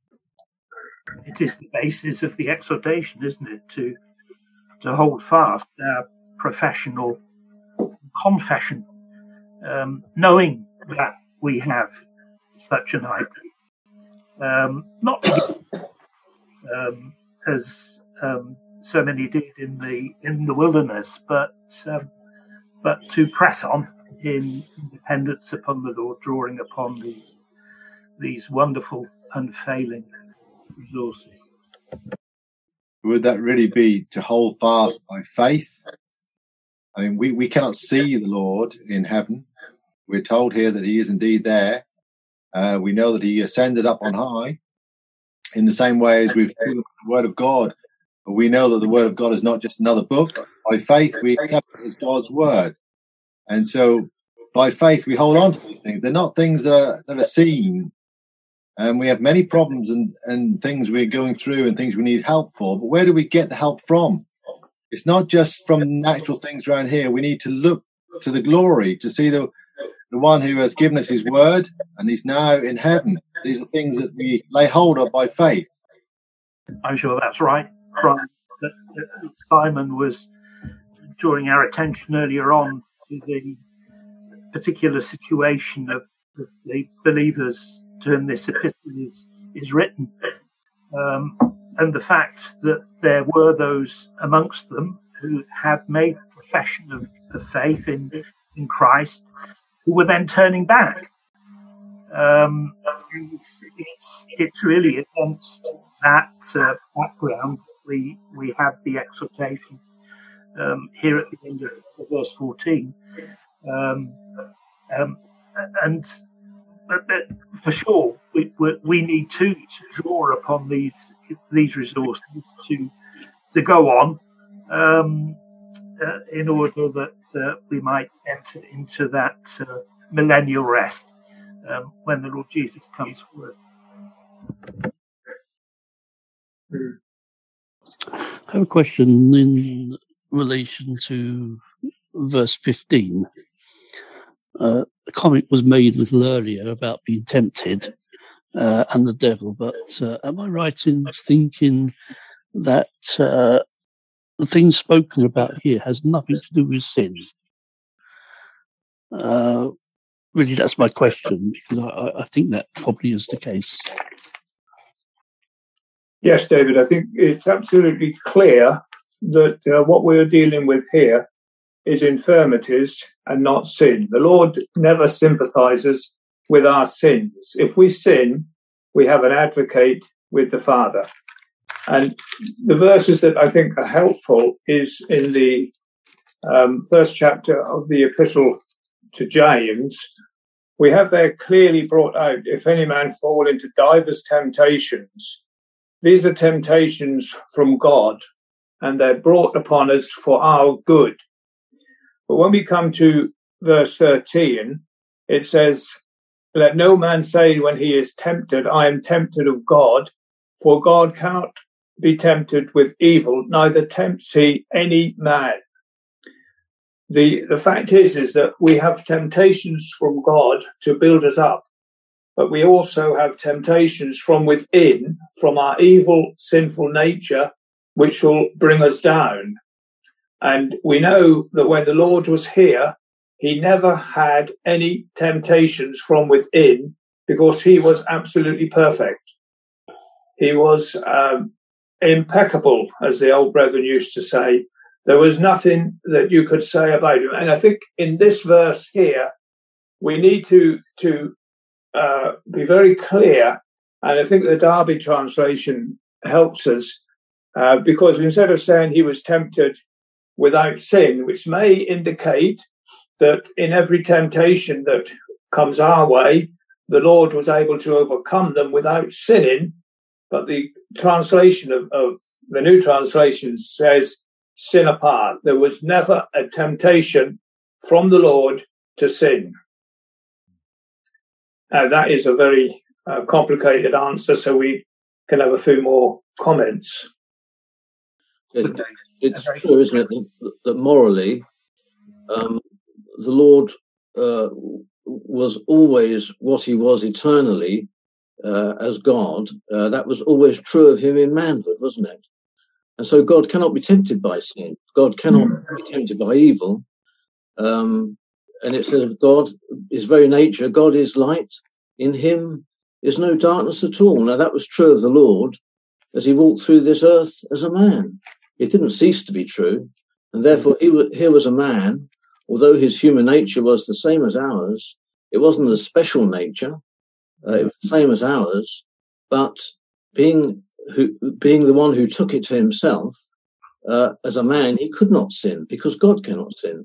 It is the basis of the exhortation, isn't it, to to hold fast our professional confession, um, knowing that we have such an high priest, um, not to give, um, as um, so many did in the in the wilderness, but um, but to press on in dependence upon the Lord, drawing upon these these wonderful, unfailing resources. Would that really be to hold fast by faith? I mean, we, we cannot see the Lord in heaven. We're told here that he is indeed there. Uh, we know that he ascended up on high in the same way as we've seen the word of God. But we know that the word of God is not just another book. By faith, we accept it as God's word. And so by faith, we hold on to these things. They're not things that are, that are seen. And we have many problems and, and things we're going through and things we need help for. But where do we get the help from? It's not just from natural things around here. We need to look to the glory, to see the, the one who has given us his word and he's now in heaven. These are things that we lay hold of by faith. I'm sure that's right. Right. That, that Simon was drawing our attention earlier on to the particular situation of the believers to whom this epistle is, is written, um, and the fact that there were those amongst them who had made profession of, of faith in, in Christ, who were then turning back. Um, it's, it's really against that uh, background we we have the exhortation um, here at the end of verse fourteen, um, um, and but, but for sure we, we we need to, to draw upon these these resources to to go on um, uh, in order that uh, we might enter into that uh, millennial rest um, when the Lord Jesus comes for us. I have a question in relation to verse fifteen. Uh, a comment was made a little earlier about being tempted uh, and the devil, but uh, am I right in thinking that uh, the thing spoken about here has nothing to do with sin? Uh, really, that's my question, because I, I think that probably is the case. Yes, David, I think it's absolutely clear that uh, what we're dealing with here is infirmities and not sin. The Lord never sympathizes with our sins. If we sin, we have an advocate with the Father. And the verses that I think are helpful is in the um, first chapter of the epistle to James. We have there clearly brought out, if any man fall into divers temptations, these are temptations from God, and they're brought upon us for our good. But when we come to verse thirteen, it says, let no man say when he is tempted, I am tempted of God, for God cannot be tempted with evil, neither tempts he any man. The, the fact is, is that we have temptations from God to build us up, but we also have temptations from within, from our evil, sinful nature, which will bring us down. And we know that when the Lord was here, he never had any temptations from within because he was absolutely perfect. He was um, impeccable, as the old brethren used to say. There was nothing that you could say about him. And I think in this verse here, we need to, to uh, be very clear. And I think the Darby translation helps us uh, because instead of saying he was tempted without sin, which may indicate that in every temptation that comes our way, the Lord was able to overcome them without sinning. But the translation of, of the New Translation says, sin apart. There was never a temptation from the Lord to sin. Now, that is a very uh, complicated answer, so we can have a few more comments. It, it's true, isn't it, that, that morally, um, the Lord uh, was always what he was eternally uh, as God. Uh, that was always true of him in manhood, wasn't it? And so God cannot be tempted by sin. God cannot be tempted by evil. Um, and it says God, his very nature, God is light. In him is no darkness at all. Now, that was true of the Lord as he walked through this earth as a man. It didn't cease to be true. And therefore, he w- here was a man, although his human nature was the same as ours, it wasn't a special nature. Uh, it was the same as ours. But being who, being the one who took it to himself, uh, as a man, he could not sin because God cannot sin.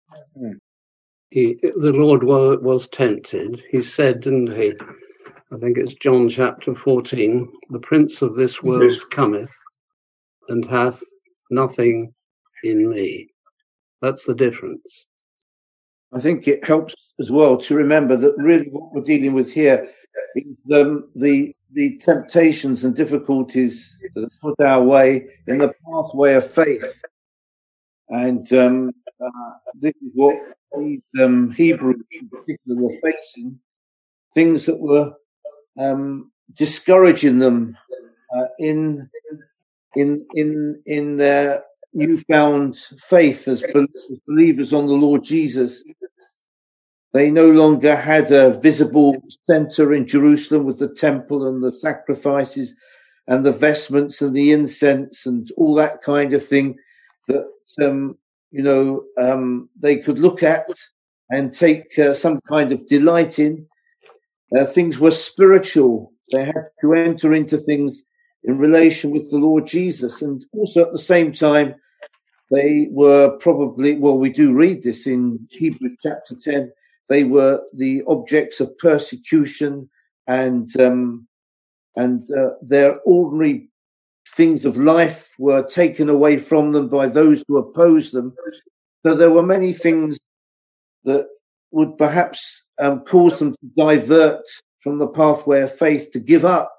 He, the Lord was, was tempted. He said, didn't he? I think it's John chapter fourteen, the prince of this world cometh and hath nothing in me. That's the difference. I think it helps as well to remember that really what we're dealing with here is um, the the temptations and difficulties that are put our way in the pathway of faith. And um, uh, this is what these um, Hebrews in particular were facing, things that were um, discouraging them uh, in in in in their newfound faith as believers on the Lord Jesus. They no longer had a visible center in Jerusalem with the temple and the sacrifices and the vestments and the incense and all that kind of thing that, um, you know, um, they could look at and take uh, some kind of delight in. Uh, things were spiritual. They had to enter into things in relation with the Lord Jesus. And also at the same time, they were probably, well, we do read this in Hebrews chapter ten, they were the objects of persecution, and um, and uh, their ordinary things of life were taken away from them by those who opposed them. So there were many things that would perhaps um, cause them to divert from the pathway of faith, to give up.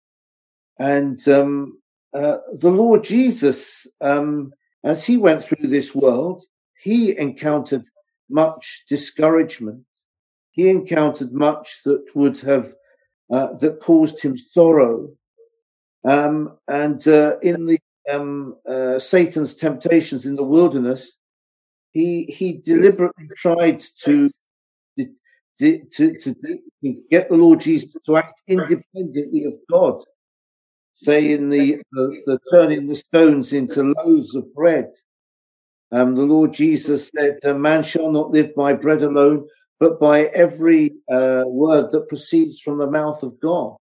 And um, uh, the Lord Jesus, um, as he went through this world, he encountered much discouragement. He encountered much that would have uh, that caused him sorrow. Um, and uh, in the um, uh, Satan's temptations in the wilderness, he he deliberately tried to to, to, to get the Lord Jesus to act independently of God, saying the, the, the turning the stones into loaves of bread. Um, the Lord Jesus said, "Man shall not live by bread alone, but by every uh, word that proceeds from the mouth of God."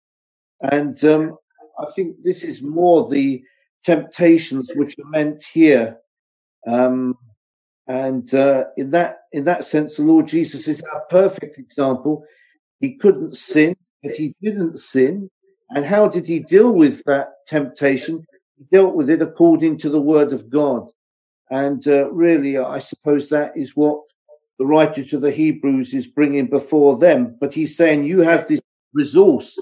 And um, I think this is more the temptations which are meant here. Um, and uh, in that in that sense, the Lord Jesus is our perfect example. He couldn't sin, but he didn't sin. And how did he deal with that temptation? He dealt with it according to the word of God. And uh, really, I suppose that is what the writer to the Hebrews is bringing before them. But he's saying you have this resource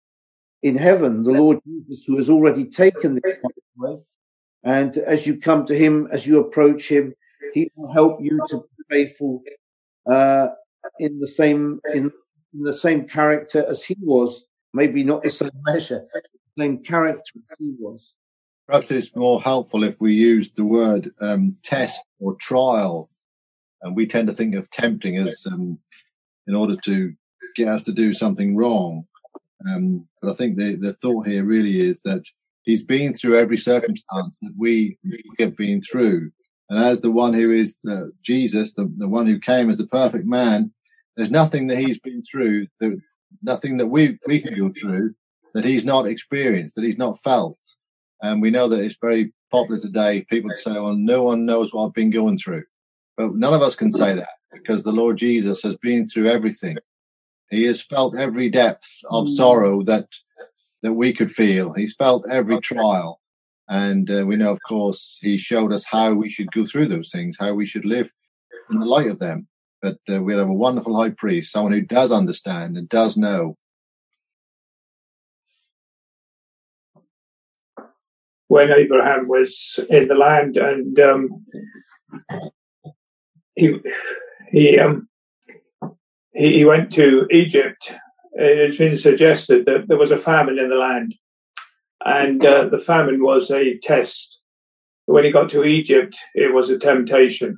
in heaven, the Lord Jesus, who has already taken this pathway. And as you come to him, as you approach him, he will help you to be faithful uh, in the same in, in the same character as he was. Maybe not the same measure, the same character as he was. Perhaps it's more helpful if we use the word um, test or trial, and we tend to think of tempting as um, in order to get us to do something wrong. Um, but I think the, the thought here really is that he's been through every circumstance that we, we have been through. And as the one who is the Jesus, the, the one who came as a perfect man, there's nothing that he's been through, that, nothing that we, we can go through that he's not experienced, that he's not felt. And we know that it's very popular today, people say, well, no one knows what I've been going through. But none of us can say that, because the Lord Jesus has been through everything. He has felt every depth of sorrow that that we could feel. He's felt every trial. And uh, we know, of course, he showed us how we should go through those things, how we should live in the light of them. But uh, we have a wonderful high priest, someone who does understand and does know. when Abraham was in the land, and um, he he, um, he he went to Egypt. It's been suggested that there was a famine in the land, and uh, the famine was a test. When he got to Egypt, it was a temptation.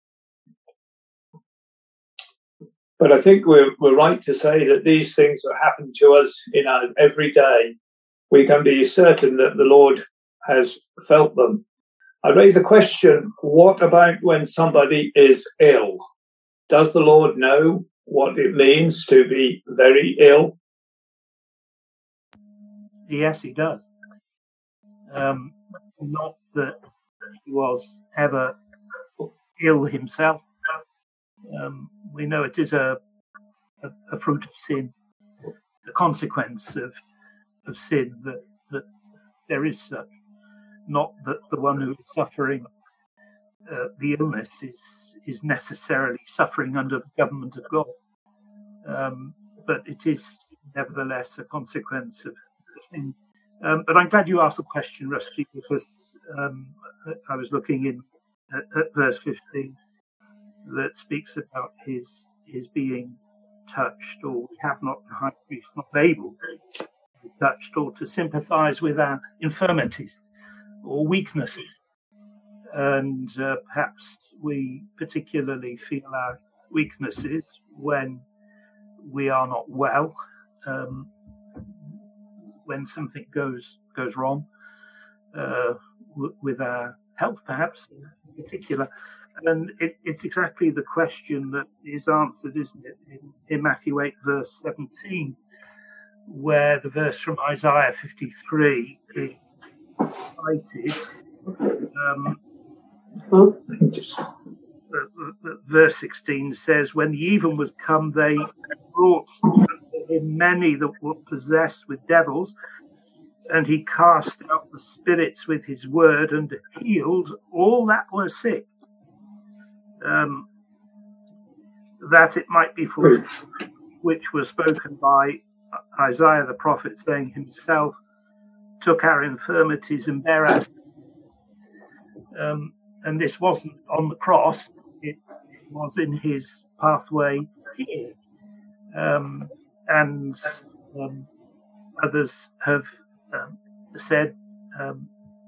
But I think we're we're right to say that these things that happen to us in our every day, we can be certain that the Lord has felt them. I raise the question, what about when somebody is ill? Does the Lord know what it means to be very ill? Yes, he does. Um, not that he was ever ill himself. Um, we know it is a, a, a fruit of sin, the consequence of of sin, that, that there is such. Not that the one who is suffering uh, the illness is is necessarily suffering under the government of God, um, but it is nevertheless a consequence of sin. Um, but I'm glad you asked the question, Rusty, because um, I was looking in at, at verse fifteen that speaks about his his being touched, or we have not the high priest not able to be touched, or to sympathise with our infirmities or weaknesses. And uh, perhaps we particularly feel our weaknesses when we are not well, um, when something goes goes wrong uh, w- with our health, perhaps in particular. And it, it's exactly the question that is answered, isn't it, in, in Matthew eight, verse seventeen, where the verse from Isaiah fifty-three is cited. Um, verse sixteen says, when the even was come, they brought unto him many that were possessed with devils, and he cast out the spirits with his word and healed all that were sick, um, that it might be fulfilled, which was spoken by Isaiah the prophet, saying, himself took our infirmities and bare our sins. Um, and this wasn't on the cross, it, it was in his pathway here. Um, and um, others have um, said um,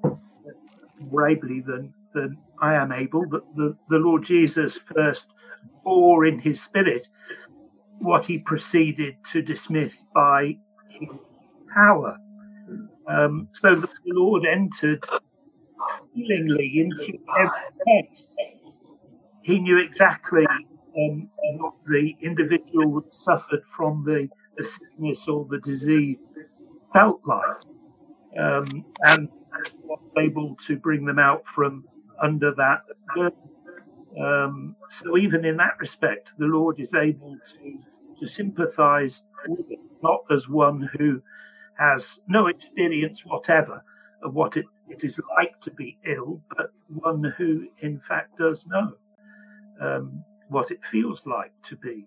more ably than, than I am able, that the, the Lord Jesus first bore in his spirit what he proceeded to dismiss by his power. Um, so that the Lord entered feelingly into every case. He knew exactly um, what the individual that suffered from the, the sickness or the disease felt like, um, and was able to bring them out from under that burden. Um, so even in that respect, the Lord is able to, to sympathize with it, not as one who has no experience whatever of what it, it is like to be ill, but one who in fact does know um, what it feels like to be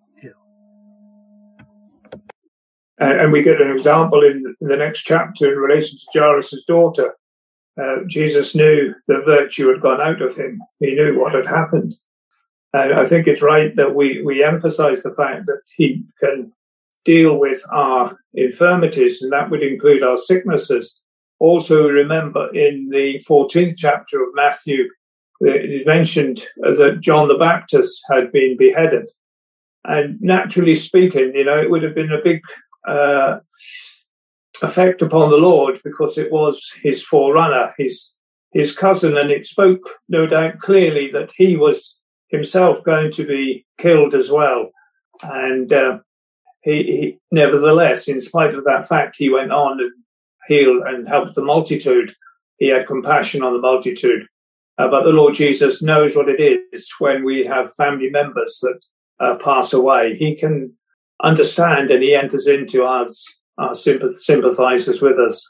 ill. And, and we get an example in the next chapter in relation to Jairus' daughter. Uh, Jesus knew the virtue had gone out of him. He knew what had happened. And I think it's right that we, we emphasize the fact that he can deal with our infirmities, and that would include our sicknesses. Also, remember in the fourteenth chapter of Matthew, it is mentioned that John the Baptist had been beheaded. And naturally speaking, you know, it would have been a big uh, effect upon the Lord, because it was his forerunner, his his cousin, and it spoke, no doubt, clearly that he was himself going to be killed as well. And uh, he, he, nevertheless, in spite of that fact, he went on and healed and helped the multitude. He had compassion on the multitude. Uh, but the Lord Jesus knows what it is when we have family members that uh, pass away. He can understand, and he enters into us, our sympath- sympathizes with us.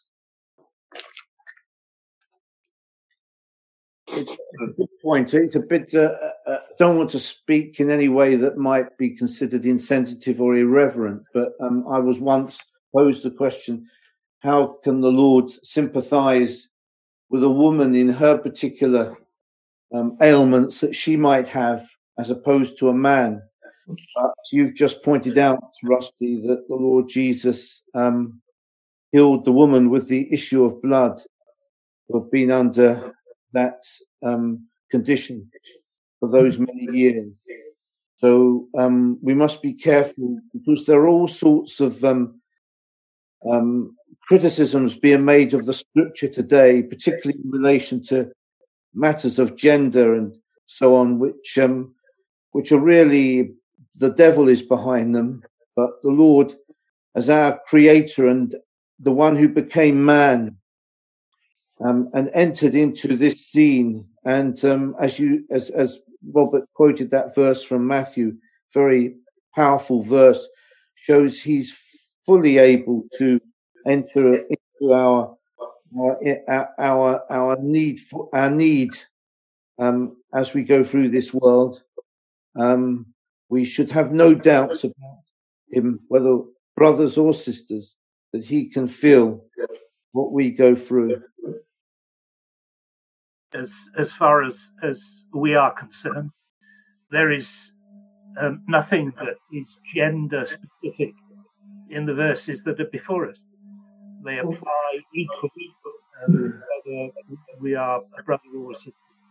It's a good point. It's a bit, uh, uh, don't want to speak in any way that might be considered insensitive or irreverent, but um, I was once posed the question, how can the Lord sympathize with a woman in her particular um, ailments that she might have, as opposed to a man. But you've just pointed out, Rusty, that the Lord Jesus um, healed the woman with the issue of blood who have been under that um, condition for those many years. So um, we must be careful, because there are all sorts of um, um, criticisms being made of the scripture today, particularly in relation to matters of gender and so on, which um, which are really, the devil is behind them, but the Lord, as our creator and the one who became man um, and entered into this scene, and um, as you as as Robert quoted that verse from Matthew, very powerful verse, shows he's fully able to enter into our our our, our need for our need um, as we go through this world. Um, we should have no doubts about him, whether brothers or sisters, that he can feel what we go through. As as far as as we are concerned, there is um, nothing that is gender specific in the verses that are before us. They apply equally, um, whether we are a brother or a sister.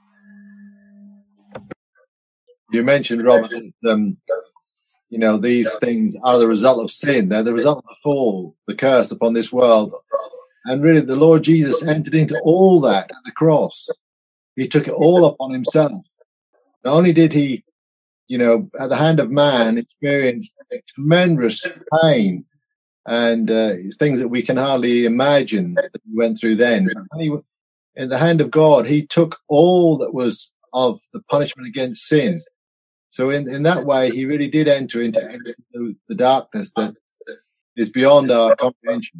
You mentioned, Robert, that um, you know, these things are the result of sin. They're the result of the fall, the curse upon this world. And really, the Lord Jesus entered into all that at the cross. He took it all upon himself. Not only did he, you know, at the hand of man, experience tremendous pain and uh, things that we can hardly imagine that he went through then. He, in the hand of God, he took all that was of the punishment against sin. So in, in that way, he really did enter into, into the darkness that is beyond our comprehension.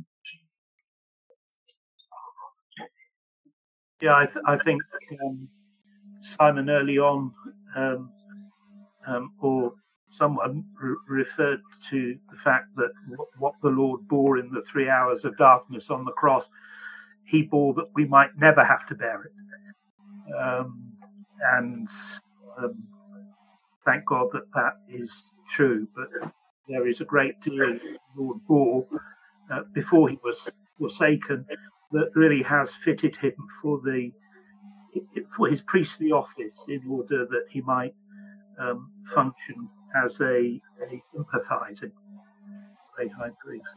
Yeah, I, th- I think um, Simon early on, um, um, or someone re- referred to the fact that w- what the Lord bore in the three hours of darkness on the cross, he bore that we might never have to bear it. Um, and um, thank God that that is true. But there is a great deal the Lord bore uh, before he was forsaken that really has fitted him for the for his priestly office, in order that he might um, function as a, a sympathizing great high priest.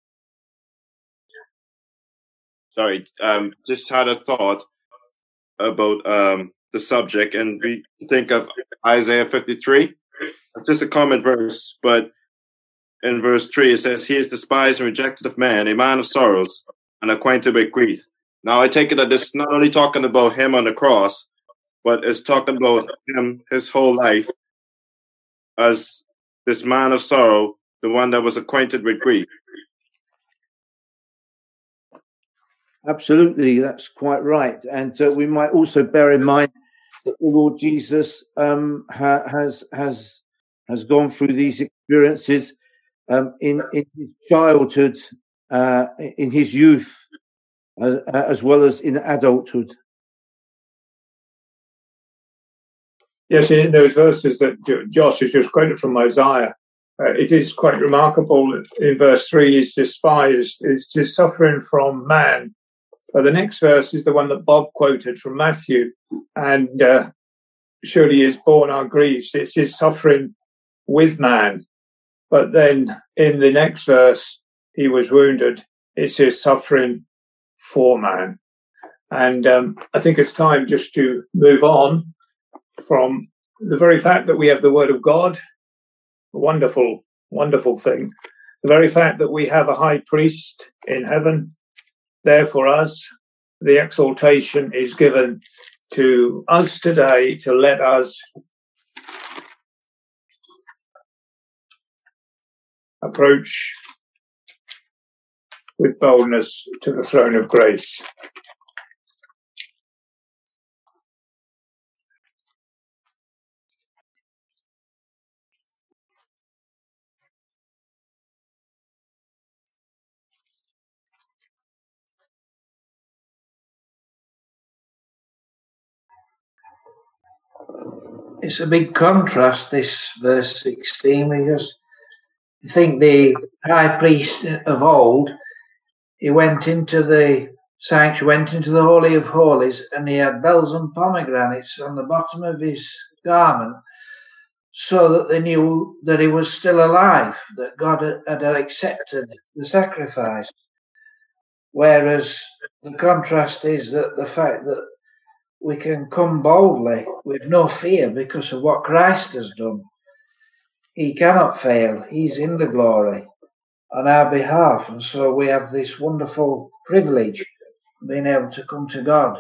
Sorry, um, just had a thought about um, the subject, and we think of Isaiah fifty-three. It's just a common verse, but in verse three it says, "He is despised and rejected of man, a man of sorrows, and acquainted with grief." Now I take it that this is not only talking about him on the cross, but it's talking about him his whole life as this man of sorrow, the one that was acquainted with grief. Absolutely, that's quite right. And uh, we might also bear in mind that the Lord Jesus um, ha- has has has gone through these experiences um, in in his childhood, uh, in his youth, uh, as well as in adulthood. Yes, in those verses that Josh has just quoted from Isaiah, uh, it is quite remarkable. In verse three, he's despised, is just suffering from man. But the next verse is the one that Bob quoted from Matthew, and uh, surely he has borne our griefs. It's his suffering with man. But then in the next verse, he was wounded. It's his suffering for man. And um, I think it's time just to move on from the very fact that we have the Word of God, a wonderful, wonderful thing. The very fact that we have a high priest in heaven there for us, the exaltation is given to us today to let us approach with boldness to the throne of grace. it's a big contrast, this verse sixteen, because you think the high priest of old, he went into the sanctuary, went into the Holy of Holies, and he had bells and pomegranates on the bottom of his garment, so that they knew that he was still alive, that God had accepted the sacrifice. Whereas the contrast is that the fact that we can come boldly with no fear because of what Christ has done. He cannot fail. He's in the glory on our behalf. And so we have this wonderful privilege of being able to come to God.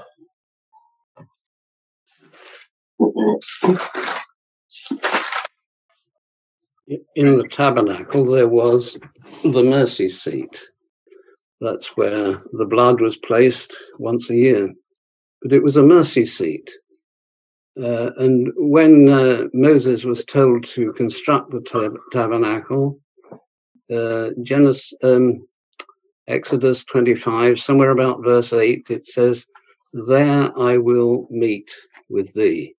In the tabernacle, there was the mercy seat. That's where the blood was placed once a year. But it was a mercy seat. Uh, and when uh, Moses was told to construct the tab- tabernacle, uh, Genesis, um, Exodus twenty-five, somewhere about verse eight, it says, "There I will meet with thee."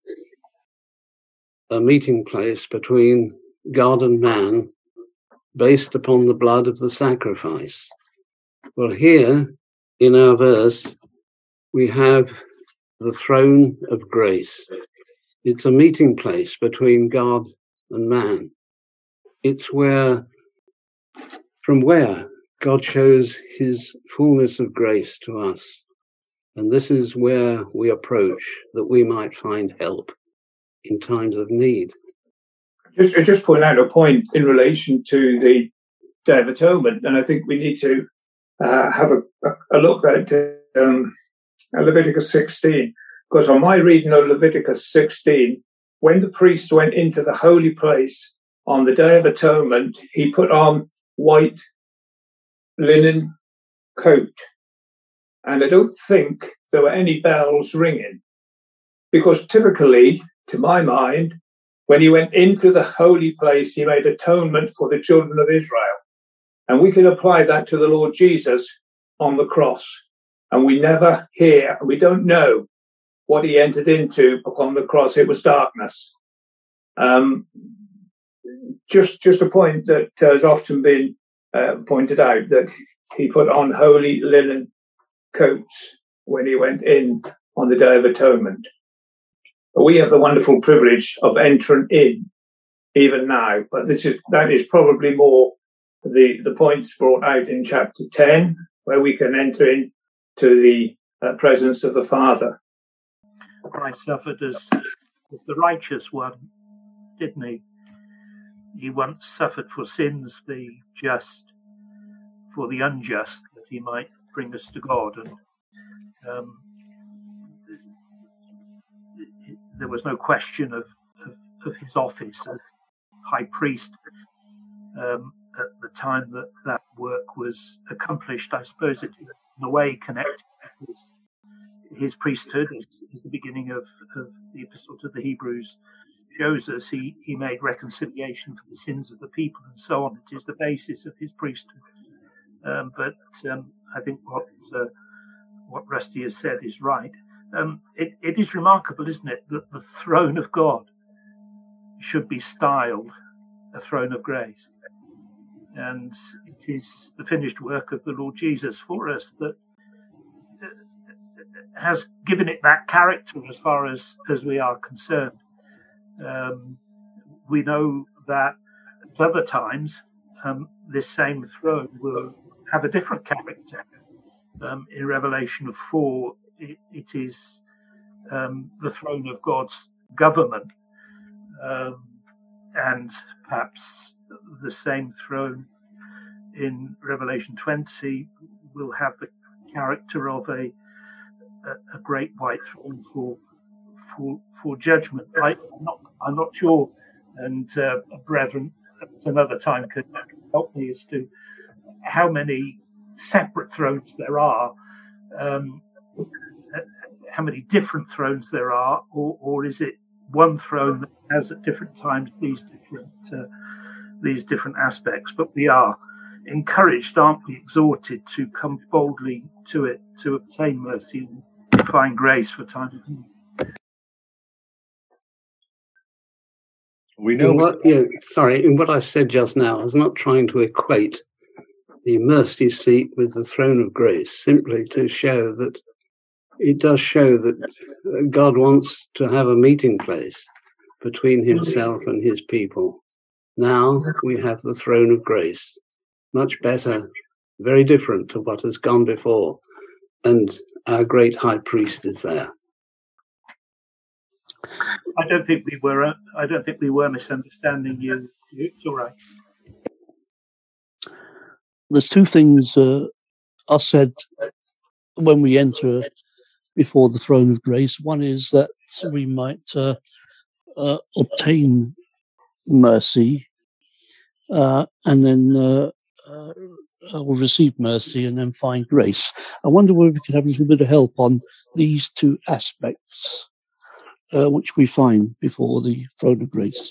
A meeting place between God and man based upon the blood of the sacrifice. Well, here in our verse, we have the throne of grace. It's a meeting place between God and man. It's where, from where God shows his fullness of grace to us. And this is where we approach that we might find help in times of need. Just, I just point out a point in relation to the Day of Atonement, and I think we need to uh, have a, a look at um, Leviticus sixteen, because on my reading of Leviticus sixteen, when the priest went into the holy place on the Day of Atonement, he put on white linen coat, and I don't think there were any bells ringing, because typically, to my mind, when he went into the holy place, he made atonement for the children of Israel. And we can apply that to the Lord Jesus on the cross. And we never hear, we don't know what he entered into upon the cross. It was darkness. Um, just, just a point that has often been uh, pointed out, that he put on holy linen coats when he went in on the Day of Atonement. But we have the wonderful privilege of entering in even now. But this is that is probably more the, the points brought out in chapter ten, where we can enter in to the uh, presence of the Father. Christ suffered as, as the righteous one, didn't he? He once suffered for sins, the just, for the unjust, that he might bring us to God. And um, there was no question of, of, of his office as high priest um, at the time that that work was accomplished. I suppose it, in a way, connected with his, his priesthood, is, is the beginning of, of the Epistle to the Hebrews shows us. He, he made reconciliation for the sins of the people and so on. It is the basis of his priesthood. Um, but um, I think what uh, what Rusty has said is right. Um, it, it is remarkable, isn't it, that the throne of God should be styled a throne of grace. And it is the finished work of the Lord Jesus for us that has given it that character as far as, as we are concerned. Um, we know that at other times, um, this same throne will have a different character. Um, in Revelation four, it, it is um, the throne of God's government, um, and perhaps the same throne in Revelation twenty will have the character of a a, a great white throne for for for judgment. I, I'm not I'm not sure, and uh, brethren, at another time could help me as to how many separate thrones there are, um, how many different thrones there are, or, or is it one throne that has at different times these different uh, these different aspects? But we are encouraged, aren't we, exhorted to come boldly to it to obtain mercy and find grace for time of need. We know. In what, yeah, sorry, in what I said just now, I was not trying to equate the mercy seat with the throne of grace, simply to show that it does show that God wants to have a meeting place between himself and his people. Now we have the throne of grace, much better, very different to what has gone before, and our great high priest is there. I don't think we were. I don't think we were misunderstanding you. It's all right. There's two things uh, are said when we enter before the throne of grace. One is that we might uh, uh, obtain mercy, uh, and then uh, uh, will receive mercy and then find grace. I wonder whether we could have a little bit of help on these two aspects, uh, which we find before the throne of grace.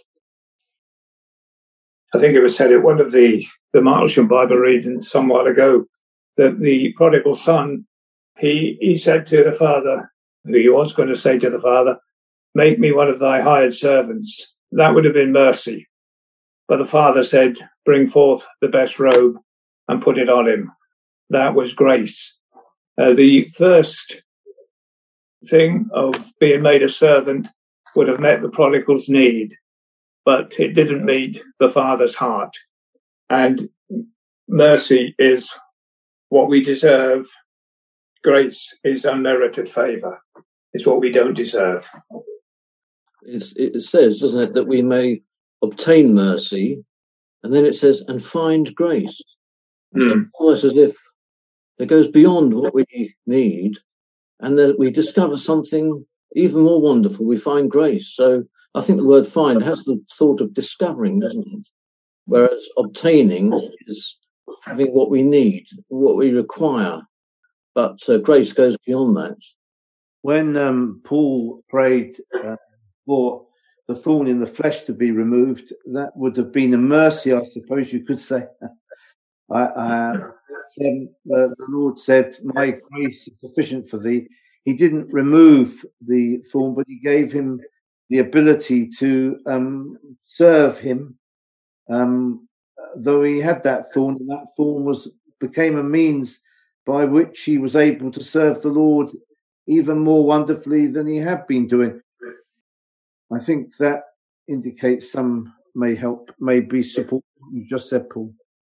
I think it was said at one of the, the Martlesham Bible readings some while ago that the prodigal son, he, he said to the father, who he was going to say to the father, "Make me one of thy hired servants." That would have been mercy. But the father said, "Bring forth the best robe and put it on him." That was grace. Uh, the first thing of being made a servant would have met the prodigal's need, but it didn't meet the father's heart. And mercy is what we deserve. Grace is unmerited favour. It's what we don't deserve. It's, it says, doesn't it, that we may obtain mercy, and then it says, and find grace. Mm. So almost as if it goes beyond what we need, and that we discover something even more wonderful. We find grace. So I think the word find has the thought of discovering, doesn't it? Whereas obtaining is having what we need, what we require. But uh, grace goes beyond that. When um, Paul prayed uh, for the thorn in the flesh to be removed, that would have been a mercy, I suppose you could say. I, I, um, the, the Lord said, "My grace is sufficient for thee." He didn't remove the thorn, but he gave him the ability to um, serve him, um, though he had that thorn, and that thorn was became a means by which he was able to serve the Lord even more wonderfully than he had been doing. I think that indicates some may help, may be support what you just said, Paul.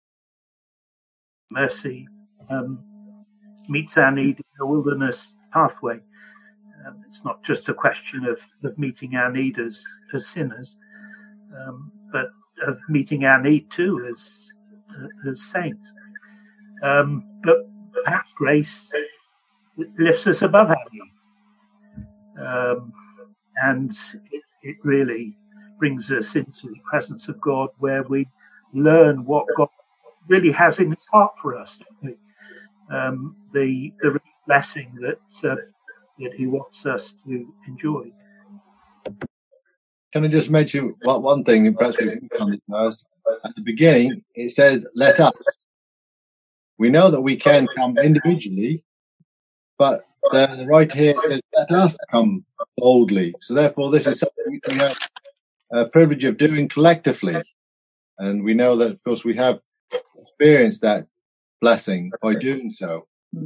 Mercy um, meets our need in the wilderness pathway. Um, it's not just a question of, of meeting our need as, as sinners, um, but of meeting our need too as uh, as saints. Um, but perhaps grace lifts us above our need, um, and it, it really brings us into the presence of God, where we learn what God really has in his heart for us, don't we? Um, the the blessing that uh, that he wants us to enjoy. Can I just mention one, one thing? Perhaps we can on this verse. At the beginning, it says, "Let us." We know that we can come individually, but the right here says, "Let us come boldly." So therefore, this is something which we have a privilege of doing collectively, and we know that, of course, we have experienced that blessing by doing so.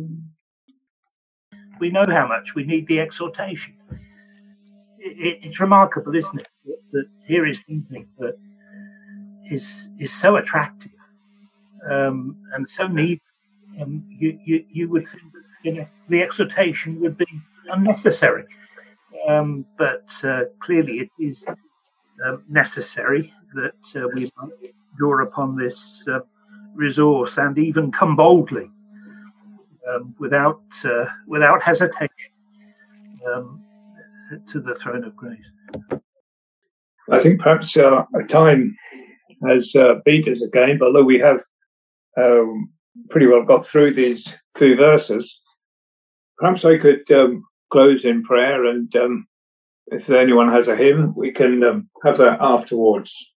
We know how much we need the exhortation. It, it, it's remarkable, isn't it, that, that here is something that is is so attractive um, and so needed. Um, you, you you would think that, you know, the exhortation would be unnecessary, um, but uh, clearly it is um, necessary that uh, we might draw upon this uh, resource and even come boldly. Um, without uh, without hesitation um, to the throne of grace. I think perhaps uh, time has uh, beat us again, but although we have um, pretty well got through these few verses, perhaps I could um, close in prayer, and um, if anyone has a hymn, we can um, have that afterwards.